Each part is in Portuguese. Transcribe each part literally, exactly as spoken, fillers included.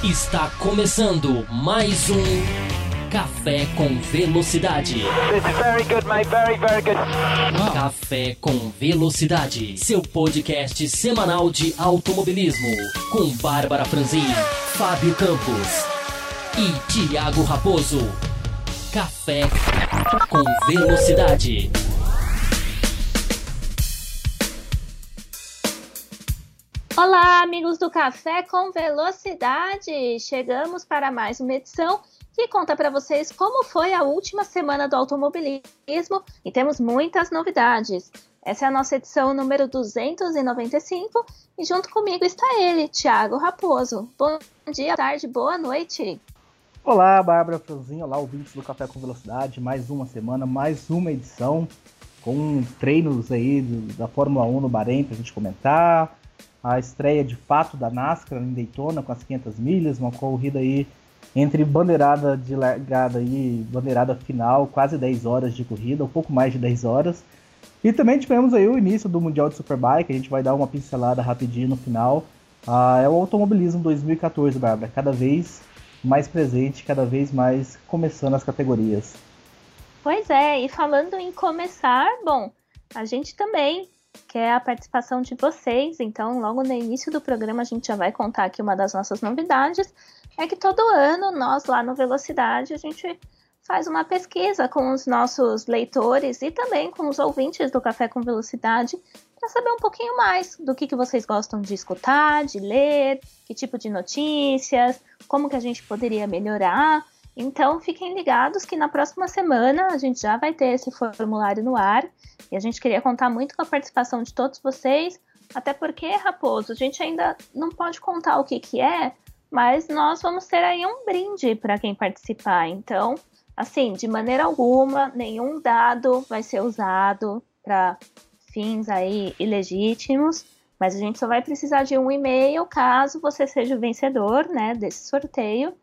Está começando mais um Café com Velocidade. This is very good, mate. Very, very good. Café com Velocidade, seu podcast semanal de automobilismo, com Bárbara Franzin, Fábio Campos e Thiago Raposo. Café com Velocidade. Olá, amigos do Café com Velocidade! Chegamos para mais uma edição que conta para vocês como foi a última semana do automobilismo e temos muitas novidades. Essa é a nossa edição número duzentos e noventa e cinco e junto comigo está ele, Thiago Raposo. Bom dia, boa tarde, boa noite! Olá, Bárbara Franzin, olá, ouvintes do Café com Velocidade, mais uma semana, mais uma edição com treinos aí da Fórmula um no Bahrein para a gente comentar. A estreia de fato da NASCAR em Daytona com as quinhentas milhas, uma corrida aí entre bandeirada de largada e bandeirada final, quase dez horas de corrida, um pouco mais de dez horas. E também tivemos aí o início do Mundial de Superbike, a gente vai dar uma pincelada rapidinho no final. Ah, é o automobilismo dois mil e catorze, Bárbara, cada vez mais presente, cada vez mais começando as categorias. Pois é, e falando em começar, bom, a gente também quer a participação de vocês, então logo no início do programa a gente já vai contar aqui uma das nossas novidades, é que todo ano nós lá no Velocidade a gente faz uma pesquisa com os nossos leitores e também com os ouvintes do Café com Velocidade para saber um pouquinho mais do que, que vocês gostam de escutar, de ler, que tipo de notícias, como que a gente poderia melhorar. Então fiquem ligados que na próxima semana a gente já vai ter esse formulário no ar e a gente queria contar muito com a participação de todos vocês, até porque, Raposo, a gente ainda não pode contar o que que é, mas nós vamos ter aí um brinde para quem participar. Então, assim, de maneira alguma, nenhum dado vai ser usado para fins aí ilegítimos, mas a gente só vai precisar de um e-mail caso você seja o vencedor, né, desse sorteio.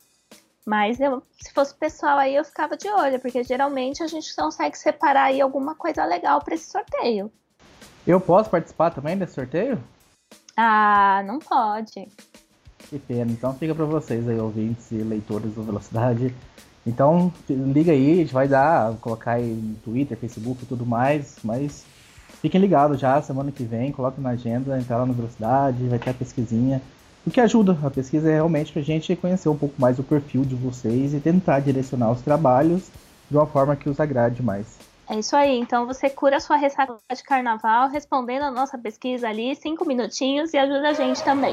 Mas eu, se fosse pessoal aí, eu ficava de olho, porque geralmente a gente consegue separar aí alguma coisa legal para esse sorteio. Eu posso participar também desse sorteio? Ah, não pode. Que pena, então fica para vocês aí, ouvintes e leitores do Velocidade. Então liga aí, a gente vai dar, colocar aí no Twitter, Facebook e tudo mais, mas fiquem ligados já, semana que vem, coloquem na agenda, entrar lá no Velocidade, vai ter a pesquisinha. O que ajuda, a pesquisa é realmente para a gente conhecer um pouco mais o perfil de vocês e tentar direcionar os trabalhos de uma forma que os agrade mais. É isso aí, então você cura a sua ressaca de carnaval respondendo a nossa pesquisa ali, cinco minutinhos, e ajuda a gente também.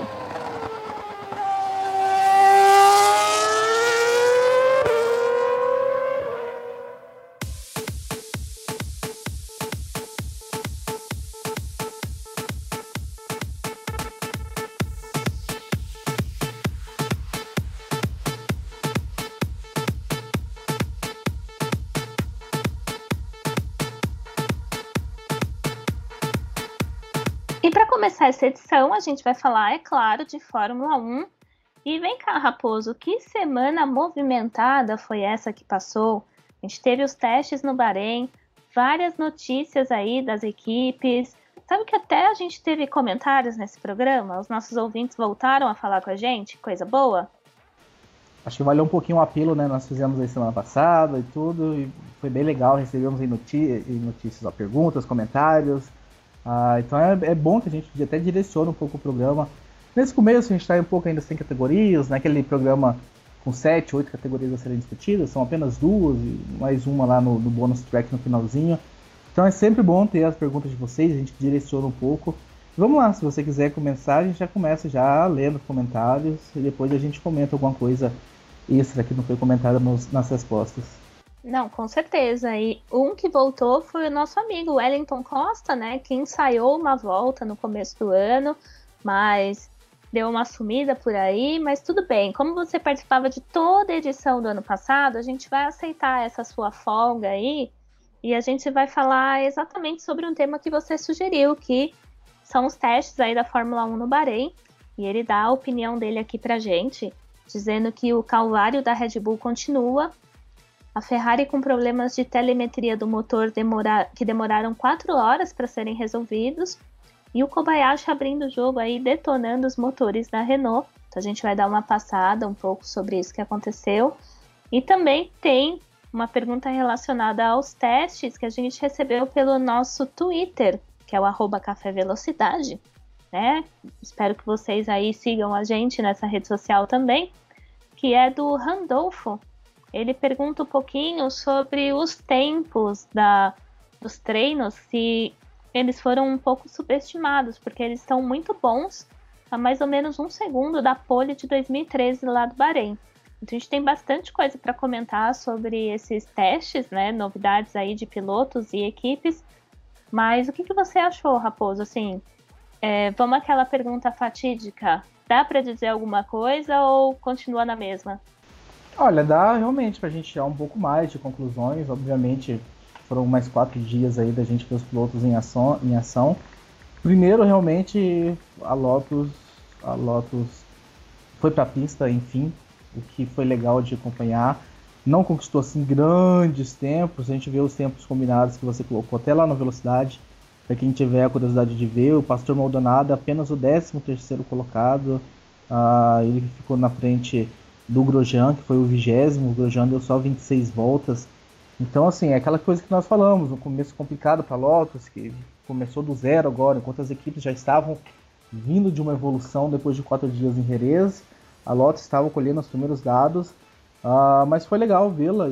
E para começar essa edição, a gente vai falar, é claro, de Fórmula um. E vem cá, Raposo, que semana movimentada foi essa que passou? A gente teve os testes no Bahrein, várias notícias aí das equipes. Sabe que até a gente teve comentários nesse programa? Os nossos ouvintes voltaram a falar com a gente, coisa boa? Acho que valeu um pouquinho o apelo, né? Nós fizemos aí semana passada e tudo, e foi bem legal, recebemos aí notícias, notícias ó, perguntas, comentários. Ah, então é, é bom que a gente até direcione um pouco o programa. Nesse começo a gente está um pouco ainda sem categorias, naquele programa com sete, oito categorias a serem discutidas, são apenas duas e mais uma lá no, no bonus track no finalzinho. Então é sempre bom ter as perguntas de vocês, a gente direciona um pouco. Vamos lá, se você quiser começar, a gente já começa já lendo os comentários e depois a gente comenta alguma coisa extra que não foi comentada nos, nas respostas. Não, com certeza. E um que voltou foi o nosso amigo Wellington Costa, né? Que ensaiou uma volta no começo do ano, mas deu uma sumida por aí. Mas tudo bem, como você participava de toda a edição do ano passado, a gente vai aceitar essa sua folga aí e a gente vai falar exatamente sobre um tema que você sugeriu, que são os testes aí da Fórmula um no Bahrein. E ele dá a opinião dele aqui pra gente, dizendo que o calvário da Red Bull continua. A Ferrari com problemas de telemetria do motor demora... que demoraram quatro horas para serem resolvidos. E o Kobayashi abrindo o jogo aí, detonando os motores da Renault. Então a gente vai dar uma passada um pouco sobre isso que aconteceu. E também tem uma pergunta relacionada aos testes que a gente recebeu pelo nosso Twitter, que é o arroba Café Velocidade, né? Espero que vocês aí sigam a gente nessa rede social também, que é do Randolfo. Ele pergunta um pouquinho sobre os tempos da, dos treinos, se eles foram um pouco subestimados, porque eles estão muito bons, a mais ou menos um segundo da pole de dois mil e treze lá do Bahrein. Então a gente tem bastante coisa para comentar sobre esses testes, né? Novidades aí de pilotos e equipes. Mas o que, que você achou, Raposo? Assim, é, vamos àquela pergunta fatídica. Dá para dizer alguma coisa ou continua na mesma? Olha, dá realmente pra gente tirar um pouco mais de conclusões. Obviamente foram mais quatro dias aí da gente ver os pilotos em ação. Em ação. Primeiro, realmente, a Lotus, a Lotus foi pra pista, enfim, o que foi legal de acompanhar. Não conquistou assim grandes tempos, a gente vê os tempos combinados que você colocou até lá na velocidade. Para quem tiver a curiosidade de ver, o Pastor Maldonado apenas o décimo terceiro colocado. Uh, ele ficou na frente do Grosjean, que foi o vigésimo. O Grosjean deu só vinte e seis voltas. Então, assim, é aquela coisa que nós falamos, um começo complicado para a Lotus, que começou do zero agora, enquanto as equipes já estavam vindo de uma evolução depois de quatro dias em Jerez. A Lotus estava colhendo os primeiros dados, uh, mas foi legal vê-la e,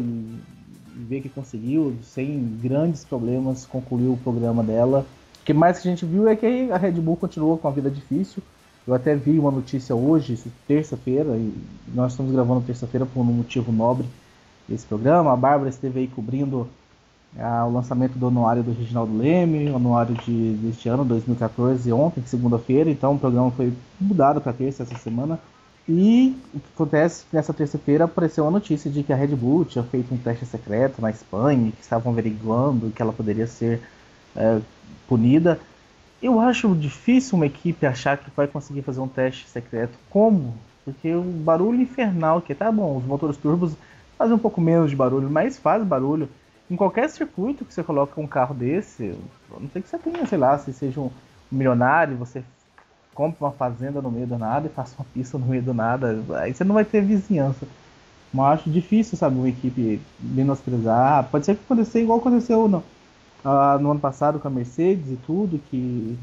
e ver que conseguiu, sem grandes problemas, concluir o programa dela. O que mais que a gente viu é que a Red Bull continuou com a vida difícil. Eu até vi uma notícia hoje, terça-feira, e nós estamos gravando terça-feira por um motivo nobre esse programa. A Bárbara esteve aí cobrindo ah, o lançamento do anuário do Reginaldo Leme, o anuário de, deste ano, dois mil e catorze, ontem, segunda-feira. Então o programa foi mudado para terça essa semana. E o que acontece nessa terça-feira apareceu a notícia de que a Red Bull tinha feito um teste secreto na Espanha, que estavam averiguando que ela poderia ser é, punida. Eu acho difícil uma equipe achar que vai conseguir fazer um teste secreto. Como? Porque o barulho infernal que tá bom, os motores turbos fazem um pouco menos de barulho, mas faz barulho. Em qualquer circuito que você coloca um carro desse, a não sei que você tenha, sei lá, se seja um milionário, você compra uma fazenda no meio do nada e faça uma pista no meio do nada, aí você não vai ter vizinhança. Mas acho difícil, sabe, uma equipe menosprezar. Pode ser que aconteça igual aconteceu no, uh, no ano passado com a Mercedes e tudo, que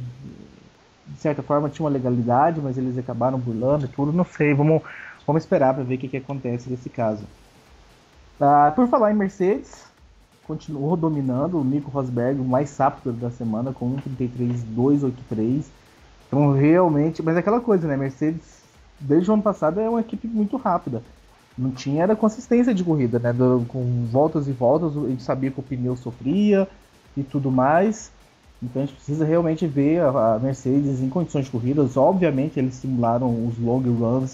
de certa forma tinha uma legalidade, mas eles acabaram burlando e tudo, não sei, vamos, vamos esperar para ver o que, que acontece nesse caso. Uh, por falar em Mercedes, continuou dominando o Nico Rosberg, o mais rápido da semana, com um trinta e três dois oito três. Então realmente, mas é aquela coisa, né? Mercedes, desde o ano passado, é uma equipe muito rápida. Não tinha era consistência de corrida, né? Do, com voltas e voltas, a gente sabia que o pneu sofria e tudo mais. Então a gente precisa realmente ver a, a Mercedes em condições de corridas. Obviamente eles simularam os long runs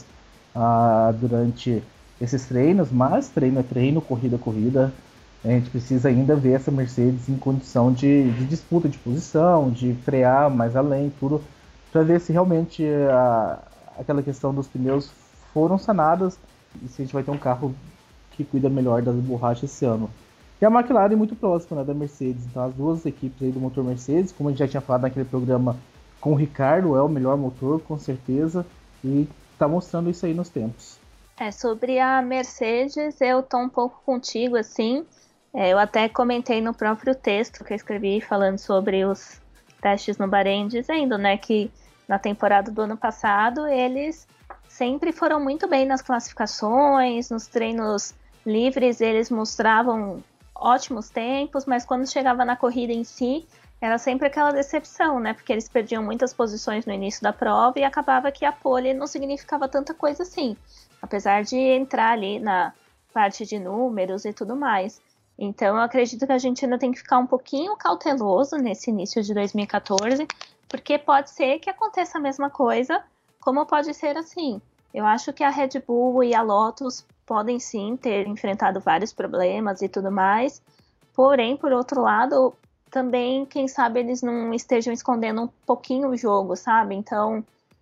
uh, durante esses treinos, mas treino é treino, corrida é corrida. A gente precisa ainda ver essa Mercedes em condição de, de disputa de posição, de frear mais além, tudo, para ver se realmente a, aquela questão dos pneus foram sanadas e se a gente vai ter um carro que cuida melhor das borrachas esse ano. E a McLaren é muito próxima, né, da Mercedes, então as duas equipes aí do motor Mercedes, como a gente já tinha falado naquele programa com o Ricardo, é o melhor motor, com certeza, e está mostrando isso aí nos tempos. É, sobre a Mercedes, eu tô um pouco contigo, assim, é, eu até comentei no próprio texto que eu escrevi falando sobre os testes no Bahrein, dizendo, né, que na temporada do ano passado eles sempre foram muito bem nas classificações, nos treinos livres eles mostravam ótimos tempos, mas quando chegava na corrida em si, era sempre aquela decepção, né, porque eles perdiam muitas posições no início da prova e acabava que a pole não significava tanta coisa assim, apesar de entrar ali na parte de números e tudo mais. Então eu acredito que a gente ainda tem que ficar um pouquinho cauteloso nesse início de dois mil e catorze, porque pode ser que aconteça a mesma coisa, como pode ser assim. Eu acho que a Red Bull e a Lotus podem sim ter enfrentado vários problemas e tudo mais, porém, por outro lado, também, quem sabe, eles não estejam escondendo um pouquinho o jogo, sabe? Então,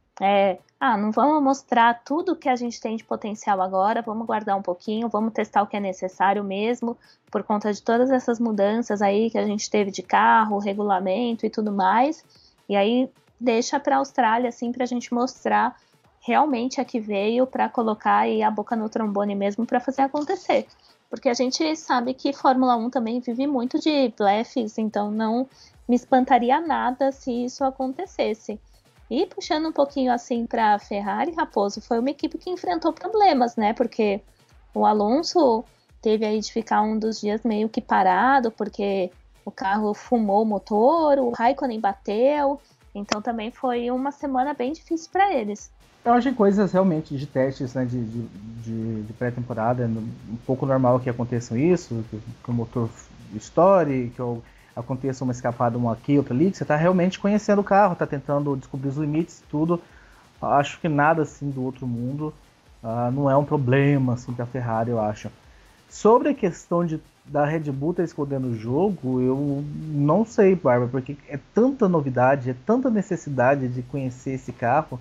é, ah, não vamos mostrar tudo que a gente tem de potencial agora, vamos guardar um pouquinho, vamos testar o que é necessário mesmo, por conta de todas essas mudanças aí que a gente teve de carro, regulamento e tudo mais, e aí deixa para a Austrália, assim, para a gente mostrar realmente a que veio para colocar aí a boca no trombone mesmo para fazer acontecer. Porque a gente sabe que Fórmula um também vive muito de blefs, então não me espantaria nada se isso acontecesse. E puxando um pouquinho assim para a Ferrari, Raposo, foi uma equipe que enfrentou problemas, né? Porque o Alonso teve aí de ficar um dos dias meio que parado, porque o carro fumou o motor, o Raikkonen bateu, então também foi uma semana bem difícil para eles. Eu acho que coisas realmente de testes, né, de, de, de, de pré-temporada, é um pouco normal que aconteçam isso, que, que o motor estoure, que eu, aconteça uma escapada, uma aqui, outra ali, que você está realmente conhecendo o carro, está tentando descobrir os limites, tudo. Acho que nada assim do outro mundo, uh, não é um problema assim para a Ferrari, eu acho. Sobre a questão de, da Red Bull estar escondendo o jogo, eu não sei, Bárbara, porque é tanta novidade, é tanta necessidade de conhecer esse carro.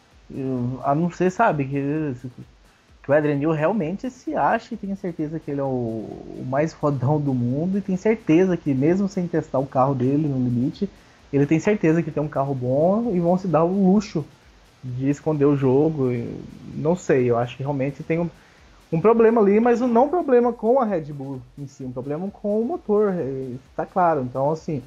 Eu, a não ser, sabe, que, que o Adrian Newey realmente se acha e tem certeza que ele é o, o mais fodão do mundo e tem certeza que mesmo sem testar o carro dele no limite, ele tem certeza que tem um carro bom e vão se dar o luxo de esconder o jogo. Eu não sei, eu acho que realmente tem um, um problema ali, mas não um problema com a Red Bull em si, um problema com o motor, está claro. Então, assim,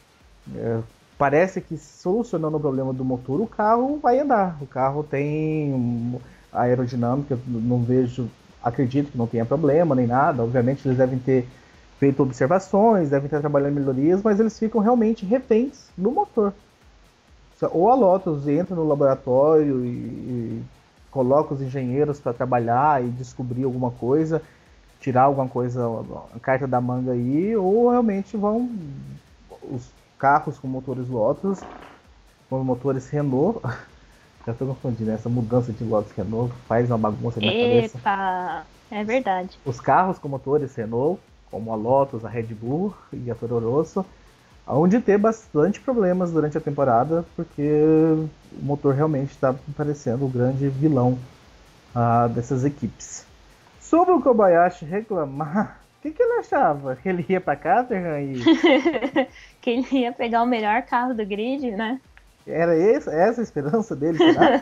é, parece que solucionando o problema do motor, o carro vai andar. O carro tem aerodinâmica, não vejo, acredito que não tenha problema nem nada. Obviamente eles devem ter feito observações, devem estar trabalhando em melhorias, mas eles ficam realmente reféns no motor. Ou a Lotus entra no laboratório e, e coloca os engenheiros para trabalhar e descobrir alguma coisa, tirar alguma coisa, a carta da manga aí, ou realmente vão os carros com motores Lotus, com motores Renault. Já estou confundindo, essa mudança de Lotus Renault faz uma bagunça na cabeça. Epa, é verdade. Os carros com motores Renault, como a Lotus, a Red Bull e a Toro Rosso, onde ter bastante problemas durante a temporada, porque o motor realmente está parecendo o grande vilão uh, dessas equipes. Sobre o Kobayashi reclamar, o que, que ele achava? Que ele ia para Caterham e... que ele ia pegar o melhor carro do grid, né? Era essa, essa a esperança dele, será?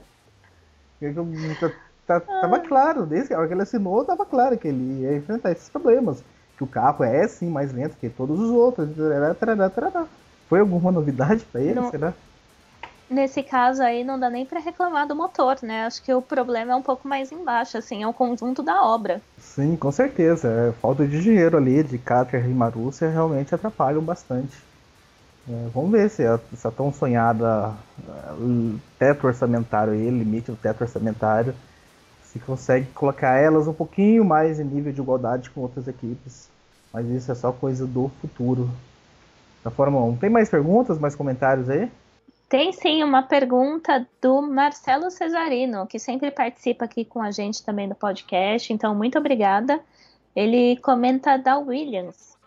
tá, tá, tava claro, desde a hora que ele assinou, tava claro que ele ia enfrentar esses problemas. Que o carro é sim mais lento que todos os outros. Tarará, tarará. Foi alguma novidade para ele, não, será? Nesse caso aí não dá nem para reclamar do motor, né? Acho que o problema é um pouco mais embaixo, assim, é o conjunto da obra. Sim, com certeza. Falta de dinheiro ali, de Caterham e Marussia realmente atrapalham bastante. É, vamos ver se essa tão sonhada uh, teto orçamentário aí, limite do teto orçamentário, se consegue colocar elas um pouquinho mais em nível de igualdade com outras equipes. Mas isso é só coisa do futuro da Fórmula um. Tem mais perguntas, mais comentários aí? Tem sim, uma pergunta do Marcelo Cesarino, que sempre participa aqui com a gente também do podcast, então muito obrigada. Ele comenta da Williams.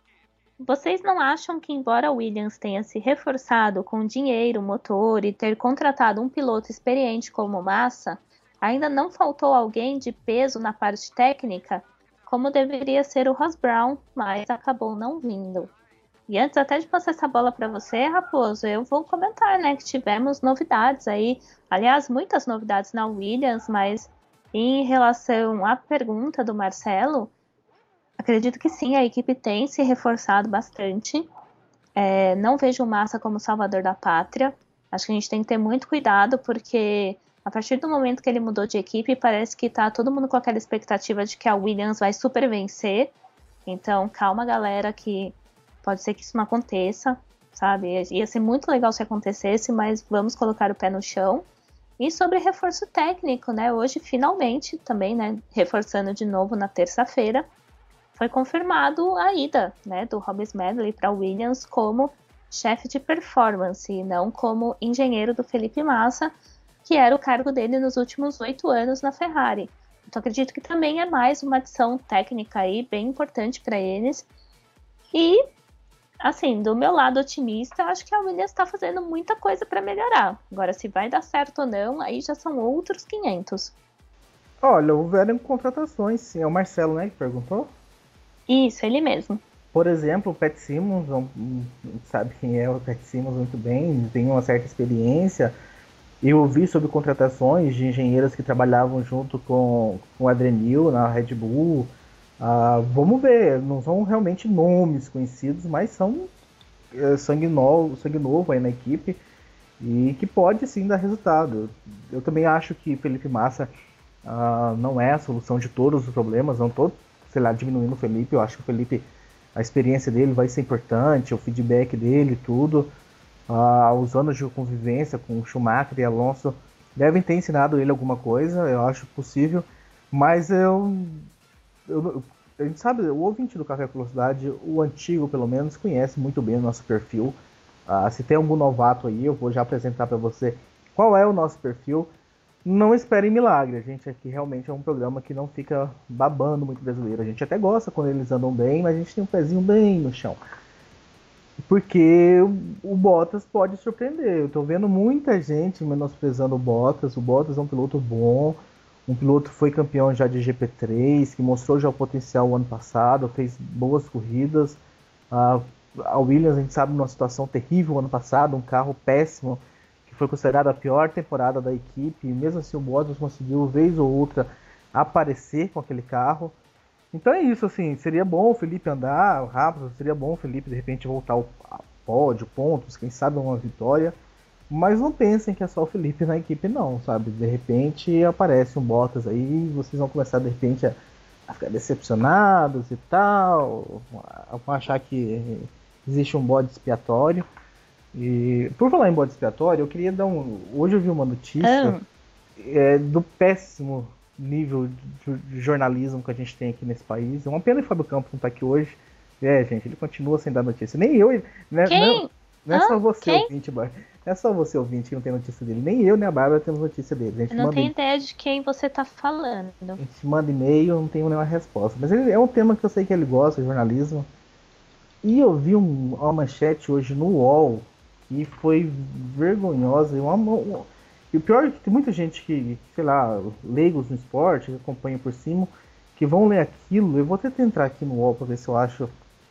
Vocês não acham que, embora a Williams tenha se reforçado com dinheiro, motor e ter contratado um piloto experiente como Massa, ainda não faltou alguém de peso na parte técnica, como deveria ser o Ross Brown, mas acabou não vindo? E antes até de passar essa bola para você, Raposo, eu vou comentar, né, que tivemos novidades aí, aliás, muitas novidades na Williams, mas em relação à pergunta do Marcelo, acredito que sim, a equipe tem se reforçado bastante. É, não vejo o Massa como salvador da pátria. Acho que a gente tem que ter muito cuidado, porque a partir do momento que ele mudou de equipe, parece que tá todo mundo com aquela expectativa de que a Williams vai super vencer. Então, calma, galera, que pode ser que isso não aconteça, sabe? Ia ser muito legal se acontecesse, mas vamos colocar o pé no chão. E sobre reforço técnico, né? Hoje, finalmente, também, né? Reforçando de novo na terça-feira, foi confirmado a ida, né, do Rob Smedley para a Williams como chefe de performance e não como engenheiro do Felipe Massa, que era o cargo dele nos últimos oito anos na Ferrari. Então acredito que também é mais uma adição técnica aí bem importante para eles. E, assim, do meu lado otimista, acho que a Williams está fazendo muita coisa para melhorar. Agora, se vai dar certo ou não, aí já são outros quinhentos. Olha, houveram contratações, sim. É o Marcelo, né, que perguntou? Isso, ele mesmo. Por exemplo, o Pat Simmons, não, não sabe quem é o Pat Simmons muito bem, tem uma certa experiência. Eu vi sobre contratações de engenheiros que trabalhavam junto com, com o Adrenil na Red Bull. Ah, vamos ver, não são realmente nomes conhecidos, mas são é, sangue, novo, sangue novo aí na equipe e que pode sim dar resultado. Eu também acho que Felipe Massa ah, não é a solução de todos os problemas, não estou, sei lá, diminuindo o Felipe. Eu acho que o Felipe, a experiência dele vai ser importante, o feedback dele, tudo. Ah, os anos de convivência com Schumacher e Alonso devem ter ensinado ele alguma coisa, eu acho possível, mas eu Eu, a gente sabe, o ouvinte do Café com Velocidade, o antigo pelo menos, conhece muito bem o nosso perfil. Ah, se tem algum novato aí, eu vou já apresentar para você qual é o nosso perfil. Não esperem milagre, a gente aqui realmente é um programa que não fica babando muito brasileiro. A gente até gosta quando eles andam bem, mas a gente tem um pezinho bem no chão. Porque o Bottas pode surpreender. Eu tô vendo muita gente menosprezando o Bottas. O Bottas é um piloto bom. Um piloto que foi campeão já de G P três, que mostrou já o potencial o ano passado, fez boas corridas. Uh, a Williams, a gente sabe, numa situação terrível o ano passado, um carro péssimo, que foi considerado a pior temporada da equipe. E mesmo assim o Bottas conseguiu, vez ou outra, aparecer com aquele carro. Então é isso, assim, seria bom o Felipe andar rápido, seria bom o Felipe de repente voltar ao pódio, pontos, quem sabe uma vitória. Mas não pensem que é só o Felipe na equipe não, sabe? De repente aparece um Bottas aí e vocês vão começar de repente a, a ficar decepcionados e tal, vão achar que existe um bode expiatório. E por falar em bode expiatório, eu queria dar um... Hoje eu vi uma notícia ah. é, do péssimo nível de, de jornalismo que a gente tem aqui nesse país. É uma pena que o Fábio Campos não tá aqui hoje. É, gente, ele continua sem dar notícia. Nem eu... Né, Quem? Não, não é ah, só você, quem? ouvinte, Bárbara. Não é só você, ouvinte, que não tem notícia dele. Nem eu, nem a Bárbara temos notícia dele. A gente eu não manda tenho e... ideia de quem você tá falando. A gente manda e-mail, não tenho nenhuma resposta. Mas ele é um tema que eu sei que ele gosta, jornalismo. E eu vi um, uma manchete hoje no U O L que foi vergonhosa. Uma, uma, e o pior é que tem muita gente que, sei lá, leigos no esporte, que acompanha por cima, que vão ler aquilo. Eu vou até entrar aqui no U O L para ver se eu acho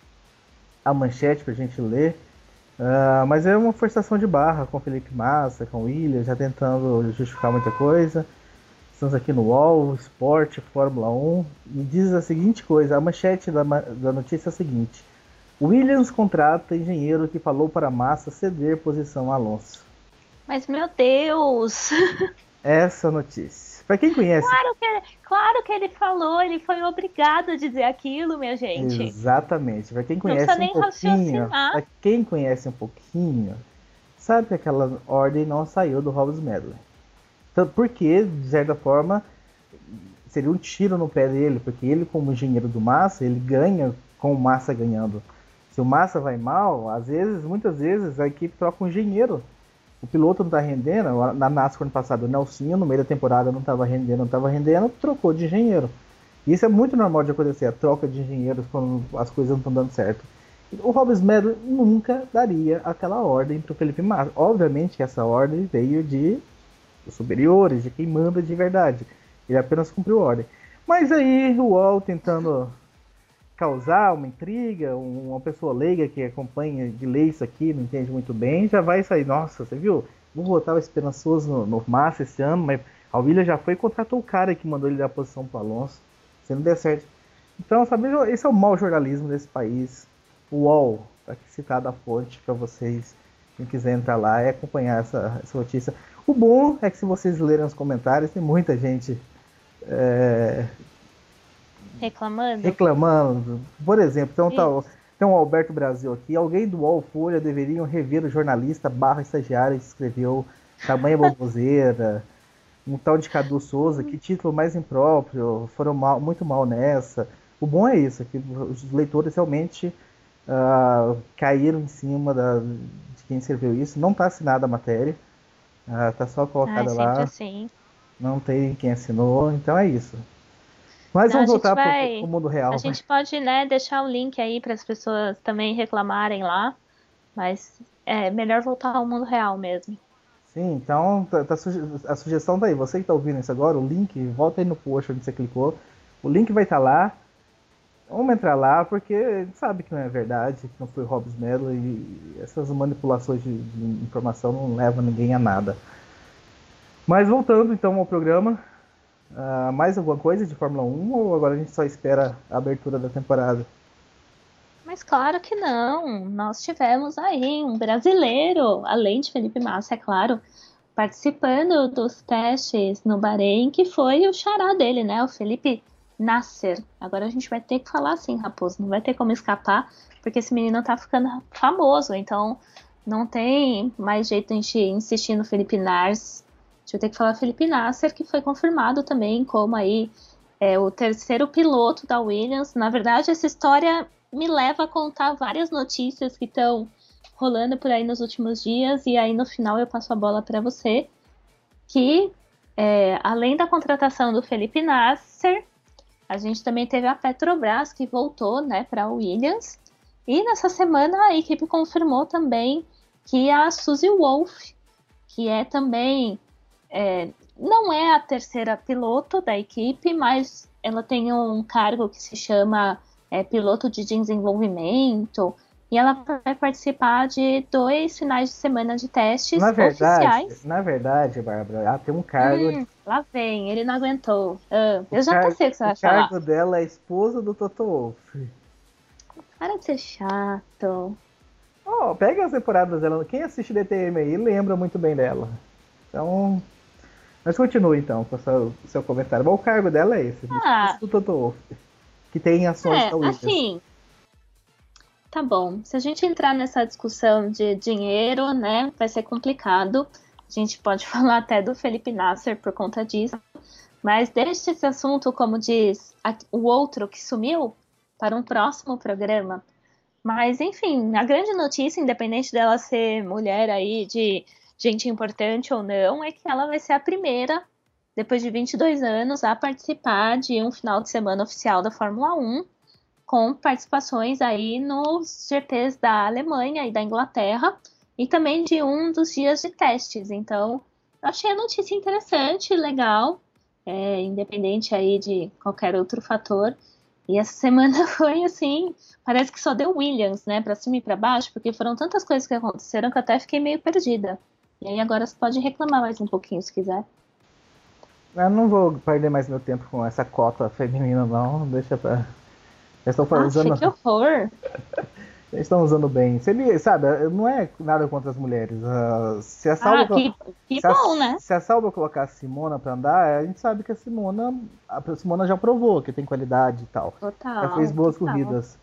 a manchete pra gente ler. Uh, mas é uma forçação de barra com Felipe Massa, com Williams, já tentando justificar muita coisa. Estamos aqui no U O L, Esporte, Fórmula um, e diz a seguinte coisa, a manchete da, da notícia é a seguinte: Williams contrata engenheiro que falou para Massa ceder posição a Alonso. Mas meu Deus! Essa notícia. Para quem conhece... Claro que, ele, claro que ele falou, ele foi obrigado a dizer aquilo, minha gente. Exatamente. Para quem conhece não um nem pouquinho, para quem conhece um pouquinho, sabe que aquela ordem não saiu do Hobbs Medley. Então, porque, de certa forma, seria um tiro no pé dele, porque ele, como engenheiro do Massa, ele ganha com o Massa ganhando. Se o Massa vai mal, às vezes, muitas vezes, a equipe troca um engenheiro. O piloto não está rendendo, na NASCAR ano passado o Nelsinho, no meio da temporada não estava rendendo, não estava rendendo, trocou de engenheiro. E isso é muito normal de acontecer, a troca de engenheiros quando as coisas não estão dando certo. O Hobbs Medley nunca daria aquela ordem para o Felipe Massa. Obviamente que essa ordem veio de superiores, de quem manda de verdade. Ele apenas cumpriu a ordem. Mas aí o U O L tentando causar uma intriga, uma pessoa leiga que acompanha de ler isso aqui, não entende muito bem, já vai sair, nossa, você viu? Vou votar esperançoso no, no Massa esse ano, mas a Williams já foi e contratou o cara que mandou ele dar a posição para o Alonso, se não der certo. Então, sabe, esse é o mau jornalismo desse país. O U O L, tá aqui citada a fonte para vocês, quem quiser entrar lá e acompanhar essa, essa notícia. O bom é que se vocês lerem os comentários, tem muita gente... É... Reclamando? Reclamando. Por exemplo, então, tá, tem um Alberto Brasil aqui. Alguém do U O L Folha deveriam rever o jornalista barra estagiário que escreveu Tamanha Baboseira. Um tal de Cadu Souza. Que título mais impróprio. Foram mal, muito mal nessa. O bom é isso, que os leitores realmente uh, caíram em cima da, de quem escreveu isso. Não está assinada a matéria. Uh, tá só colocada Ai, lá. Assim. Não tem quem assinou. Então é isso. Mas Não, vamos voltar vai, para o mundo real. A gente pode, né, deixar o link aí para as pessoas também reclamarem lá, mas é melhor voltar ao mundo real mesmo. Sim, então tá, tá, a sugestão tá aí. Você que está ouvindo isso agora, o link, volta aí no post onde você clicou. O link vai estar tá lá. Vamos entrar lá, porque sabe que não é verdade, que não foi o Hobbs Medley e essas manipulações de, de informação não levam ninguém a nada. Mas voltando então ao programa, uh, mais alguma coisa de Fórmula um ou agora a gente só espera a abertura da temporada? Mas claro que não, nós tivemos aí um brasileiro, além de Felipe Massa, é claro, participando dos testes no Bahrein, que foi o xará dele, né, o Felipe Nasser. Agora a gente vai ter que falar assim, Raposo, não vai ter como escapar, porque esse menino tá ficando famoso, então não tem mais jeito de a gente insistir no Felipe Nasser. A gente vai ter que falar Felipe Nasser, que foi confirmado também como aí é, o terceiro piloto da Williams. Na verdade, essa história me leva a contar várias notícias que estão rolando por aí nos últimos dias, e aí no final eu passo a bola para você, que é, além da contratação do Felipe Nasser, a gente também teve a Petrobras, que voltou, né, para a Williams, e nessa semana a equipe confirmou também que a Suzy Wolff, que é também, é, não é a terceira piloto da equipe, mas ela tem um cargo que se chama é, piloto de desenvolvimento, e ela vai participar de dois finais de semana de testes na verdade, oficiais. Na verdade, Bárbara, ela tem um cargo... Hum, lá vem, ele não aguentou. Ah, eu já car... sei o que você vai o falar. O cargo dela é esposa do Toto Wolff. Para de ser chato. Oh, pega as temporadas dela. Quem assiste D T M aí lembra muito bem dela. Então... Mas continue então com o seu, seu comentário. Bom, o cargo dela é esse, ah, esposa do Toto Wolff, que tem ações é, da Williams. Assim... Tá bom, se a gente entrar nessa discussão de dinheiro, né, vai ser complicado. A gente pode falar até do Felipe Nasser por conta disso. Mas deixe esse assunto, como diz o outro que sumiu, para um próximo programa. Mas, enfim, a grande notícia, independente dela ser mulher aí, de gente importante ou não, é que ela vai ser a primeira, depois de vinte e dois anos, a participar de um final de semana oficial da Fórmula um, com participações aí nos G Ps da Alemanha e da Inglaterra, e também de um dos dias de testes. Então, eu achei a notícia interessante, legal, é, independente aí de qualquer outro fator. E essa semana foi assim, parece que só deu Williams, né, pra cima e pra baixo, porque foram tantas coisas que aconteceram que eu até fiquei meio perdida. E aí agora você pode reclamar mais um pouquinho, se quiser. Eu não vou perder mais meu tempo com essa cota feminina, não, deixa pra... Eles estão Ah, usando... que horror! Eles estão usando bem. Se ele, sabe, não é nada contra as mulheres. Uh, se a Sauber, ah, que, que se bom, a, né? Se a Sauber colocar a Simona pra andar, a gente sabe que a Simona, a Simona já provou que tem qualidade e tal. Total. Já fez boas total. corridas.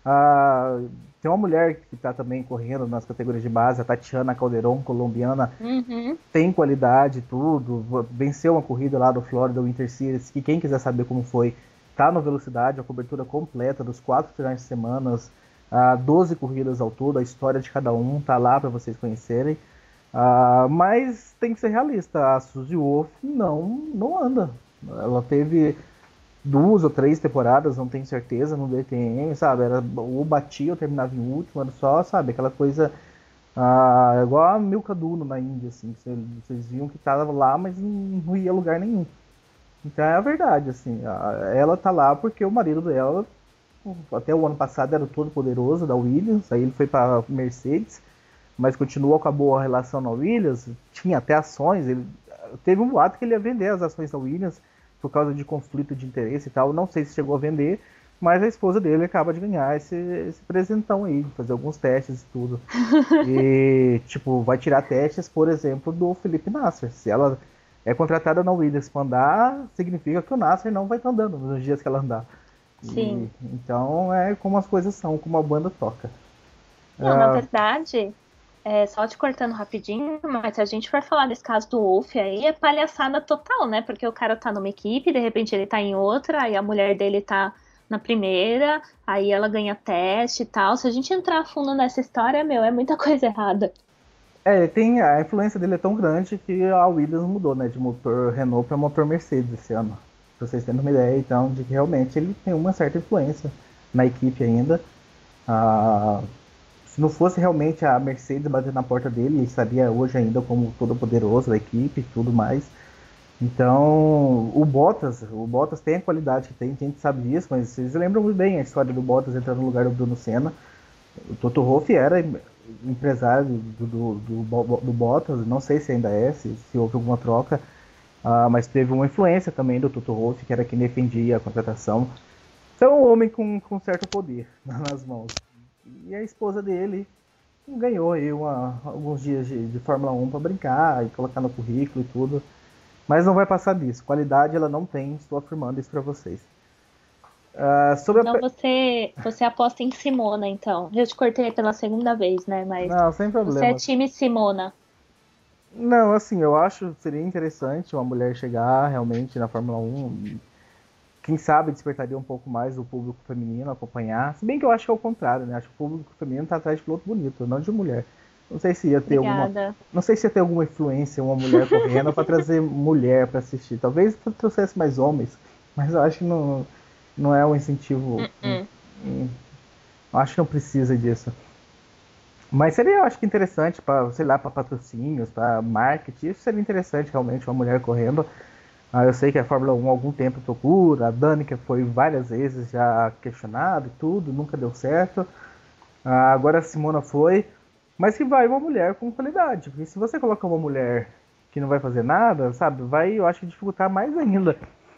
Uh, tem uma mulher que tá também correndo nas categorias de base, a Tatiana Calderon, colombiana, Uhum. tem qualidade e tudo. Venceu uma corrida lá do Florida Winter Series, que quem quiser saber como foi, tá no Velocidade, a cobertura completa dos quatro finais de semana, uh, doze corridas ao todo, a história de cada um tá lá para vocês conhecerem. Uh, mas tem que ser realista, a Suzy Wolff não, não anda. Ela teve duas ou três temporadas, não tenho certeza, no D T M, sabe? Era, ou batia ou terminava em último, era só, sabe, aquela coisa uh, igual a Milka Duno na Índia, assim, vocês viam que tava lá, mas não ia a lugar nenhum. Então é a verdade, assim, ela tá lá porque o marido dela, até o ano passado, era o todo poderoso da Williams, aí ele foi para Mercedes, mas continuou com a boa relação na Williams, tinha até ações, ele teve um boato que ele ia vender as ações da Williams por causa de conflito de interesse e tal, não sei se chegou a vender, mas a esposa dele acaba de ganhar esse, esse presentão aí, de fazer alguns testes e tudo. E, tipo, vai tirar testes, por exemplo, do Felipe Nasser. Se ela é contratada na Williams para andar, significa que o Nasser não vai estar andando nos dias que ela andar. Sim. E, então é como as coisas são, como a banda toca. Não, uh... na verdade, é, só te cortando rapidinho, mas se a gente for falar desse caso do Wolff aí, é palhaçada total, né? Porque o cara tá numa equipe, de repente ele tá em outra, aí a mulher dele tá na primeira, aí ela ganha teste e tal. Se a gente entrar a fundo nessa história, meu, é muita coisa errada. É, tem, a influência dele é tão grande que a Williams mudou, né, de motor Renault para motor Mercedes esse ano. Pra vocês terem uma ideia, então, de que realmente ele tem uma certa influência na equipe ainda. Ah, se não fosse realmente a Mercedes bater na porta dele, ele estaria hoje ainda como todo poderoso da equipe e tudo mais. Então, o Bottas, o Bottas tem a qualidade que tem, a gente sabe disso, mas vocês lembram muito bem a história do Bottas entrando no lugar do Bruno Senna. O Toto Wolff era empresário do, do, do, do Bottas, não sei se ainda é, se, se houve alguma troca, uh, mas teve uma influência também do Toto Wolff, que era quem defendia a contratação. Então, um homem com, com certo poder nas mãos. E a esposa dele ganhou aí uma, alguns dias de, de Fórmula um para brincar e colocar no currículo e tudo. Mas não vai passar disso. Qualidade ela não tem, estou afirmando isso para vocês. Uh, sobre então a... você, você aposta em Simona, então. Eu te cortei pela segunda vez, né? Mas não, sem problema. Você é time Simona. Não, assim, eu acho que seria interessante uma mulher chegar realmente na Fórmula um. Quem sabe despertaria um pouco mais o público feminino, acompanhar. Se bem que eu acho que é o contrário, né? Acho que o público feminino tá atrás de piloto bonito, não de mulher. Não sei se ia ter Obrigada. alguma. Não sei se ia ter alguma influência, uma mulher correndo para trazer mulher para assistir. Talvez trouxesse mais homens, mas eu acho que não. Não é um incentivo. Uh-uh. Hum, acho que não precisa disso. Mas seria, eu acho que interessante para, sei lá, para patrocínios, para marketing. Isso seria interessante realmente, uma mulher correndo. Ah, eu sei que a Fórmula um há algum tempo procura. A Danica foi várias vezes já questionada e tudo, nunca deu certo. Ah, agora a Simona foi. Mas que vai uma mulher com qualidade. Porque se você colocar uma mulher que não vai fazer nada, sabe, vai, eu acho que dificultar mais ainda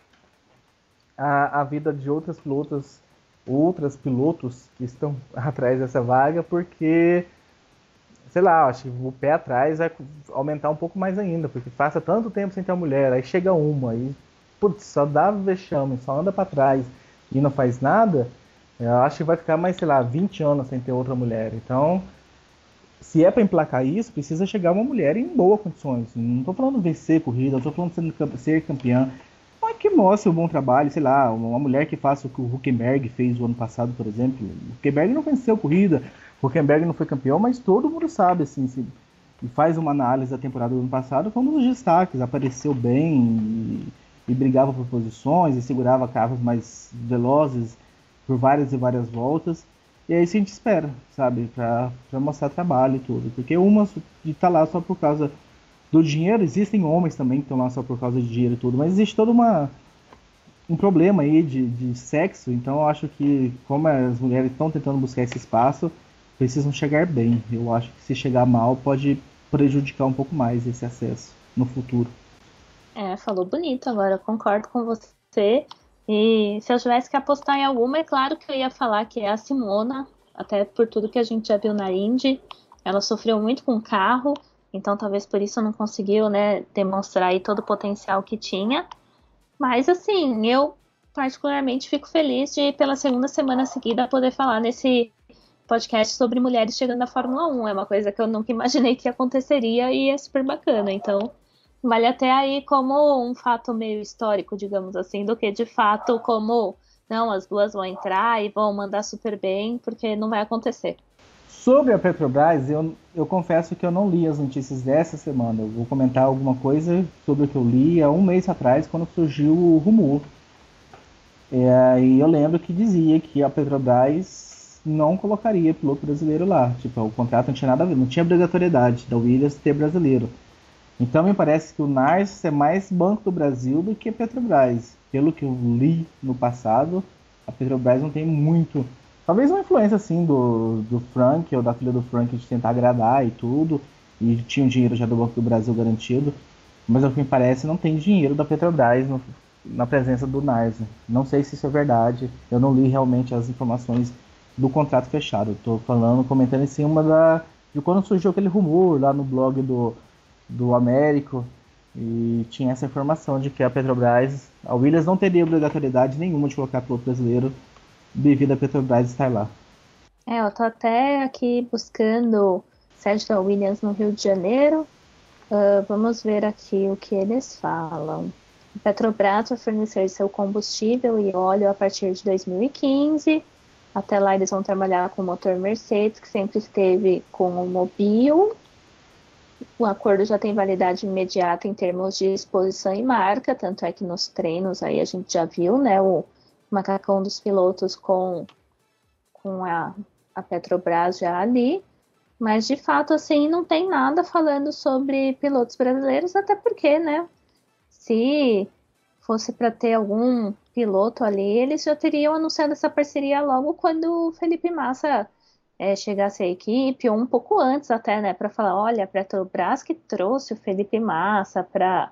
A, a vida de outras pilotos, outras pilotos que estão atrás dessa vaga, porque, sei lá, acho que o pé atrás vai aumentar um pouco mais ainda, porque passa tanto tempo sem ter uma mulher, aí chega uma e, putz, só dá vexame, só anda para trás e não faz nada, eu acho que vai ficar mais, sei lá, vinte anos sem ter outra mulher. Então, se é para emplacar isso, precisa chegar uma mulher em boas condições. Não estou falando vencer corrida, não estou falando de ser campeã, que mostre um bom trabalho, sei lá, uma mulher que faça o que o Hülkenberg fez o ano passado, por exemplo. O Hülkenberg não venceu a corrida, o Hülkenberg não foi campeão, mas todo mundo sabe, assim, se faz uma análise da temporada do ano passado, foi um dos destaques, apareceu bem e, e brigava por posições e segurava carros mais velozes por várias e várias voltas. E é isso que a gente espera, sabe, pra, pra mostrar trabalho e tudo, porque uma de estar lá só por causa do dinheiro, existem homens também que estão lá só por causa de dinheiro e tudo, mas existe todo uma, um problema aí de, de sexo, então eu acho que como as mulheres estão tentando buscar esse espaço, precisam chegar bem. Eu acho que se chegar mal pode prejudicar um pouco mais esse acesso no futuro. É, falou bonito agora, eu concordo com você. E se eu tivesse que apostar em alguma, é claro que eu ia falar que é a Simona, até por tudo que a gente já viu na Indy. Ela sofreu muito com o carro, então talvez por isso não conseguiu, né, demonstrar aí todo o potencial que tinha. Mas assim, eu particularmente fico feliz de, pela segunda semana seguida, poder falar nesse podcast sobre mulheres chegando na Fórmula um. É uma coisa que eu nunca imaginei que aconteceria e é super bacana. Então, vale até aí como um fato meio histórico, digamos assim, do que de fato como, não, as duas vão entrar e vão mandar super bem, porque não vai acontecer. Sobre a Petrobras, eu, eu confesso que eu não li as notícias dessa semana. Eu vou comentar alguma coisa sobre o que eu li há um mês atrás, quando surgiu o rumor. É, e eu lembro que dizia que a Petrobras não colocaria piloto brasileiro lá. Tipo, o contrato não tinha nada a ver, não tinha obrigatoriedade da Williams ter brasileiro. Então me parece que o Nars é mais Banco do Brasil do que a Petrobras. Pelo que eu li no passado, a Petrobras não tem muito... Talvez uma influência assim do, do Frank ou da filha do Frank de tentar agradar e tudo. E tinha um dinheiro já do Banco do Brasil garantido. Mas ao que me parece não tem dinheiro da Petrobras no, na presença do Nars. Não sei se isso é verdade. Eu não li realmente as informações do contrato fechado. Estou falando, comentando em cima da, de quando surgiu aquele rumor lá no blog do, do Américo. E tinha essa informação de que a Petrobras, a Williams não teria obrigatoriedade nenhuma de colocar piloto brasileiro devido a Petrobras estar lá. É, eu tô até aqui buscando sede da Williams no Rio de Janeiro. Uh, vamos ver aqui o que eles falam. A Petrobras vai fornecer seu combustível e óleo a partir de dois mil e quinze. Até lá eles vão trabalhar com o motor Mercedes, que sempre esteve com o Mobil. O acordo já tem validade imediata em termos de exposição e marca, tanto é que nos treinos aí a gente já viu, né, o macacão dos pilotos com, com a, a Petrobras já ali, mas de fato assim não tem nada falando sobre pilotos brasileiros, até porque, né, se fosse para ter algum piloto ali, eles já teriam anunciado essa parceria logo quando o Felipe Massa é, chegasse a equipe, ou um pouco antes até, né, para falar, olha, a Petrobras que trouxe o Felipe Massa para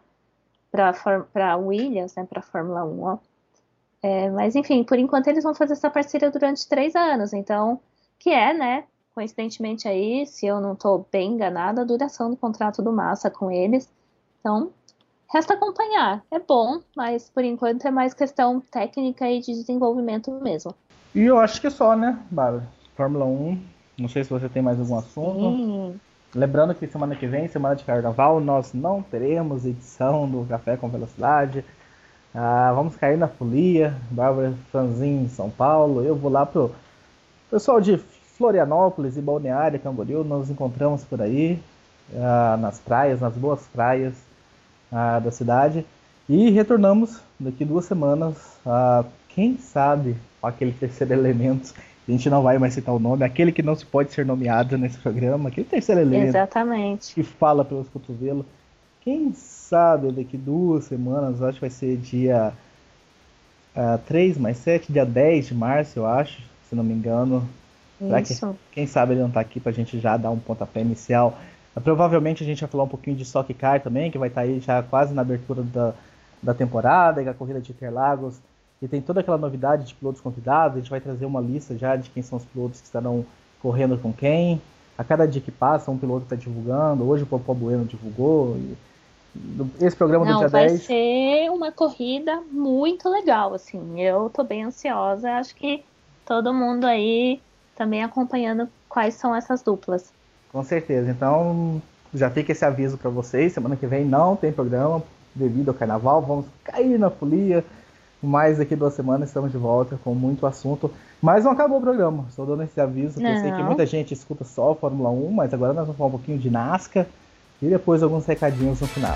para Williams, né, para a Fórmula um, ó. É, mas enfim, por enquanto eles vão fazer essa parceria durante três anos, então, que é, né, coincidentemente aí, se eu não estou bem enganada, a duração do contrato do Massa com eles. Então, resta acompanhar. É bom, mas por enquanto é mais questão técnica e de desenvolvimento mesmo. E eu acho que é só, né, Bárbara? Fórmula um, não sei se você tem mais algum assunto. Sim. Lembrando que semana que vem, semana de carnaval, nós não teremos edição do Café com Velocidade. Ah, vamos cair na folia. Bárbara Franzin em São Paulo. Eu vou lá pro pessoal de Florianópolis e Balneário Camboriú. Nós nos encontramos por aí, ah, nas praias, nas boas praias ah, da cidade. E retornamos daqui duas semanas. Ah, quem sabe aquele terceiro elemento. A gente não vai mais citar o nome, aquele que não se pode ser nomeado nesse programa, aquele terceiro elemento. Exatamente. Que fala pelos cotovelos. Quem sabe daqui duas semanas, acho que vai ser dia uh, três mais sete, dia dez de março, eu acho, se não me engano. Isso. Que, quem sabe ele não tá aqui pra gente já dar um pontapé inicial. Uh, provavelmente a gente vai falar um pouquinho de Stock Car também, que vai estar tá aí já quase na abertura da, da temporada, e a corrida de Interlagos. E tem toda aquela novidade de pilotos convidados, a gente vai trazer uma lista já de quem são os pilotos que estarão correndo com quem. A cada dia que passa, um piloto está divulgando. Hoje o Popó Bueno divulgou. E esse programa Não, do dia vai dez... ser uma corrida muito legal, assim. Eu tô bem ansiosa. Acho que todo mundo aí também acompanhando quais são essas duplas. Com certeza. Então, já fica esse aviso para vocês. Semana que vem não tem programa devido ao carnaval. Vamos cair na folia. Mas daqui duas semanas estamos de volta com muito assunto. Mas não acabou o programa. Estou dando esse aviso, porque eu sei que muita gente escuta só a Fórmula um, mas agora nós vamos falar um pouquinho de NASCAR e depois alguns recadinhos no final.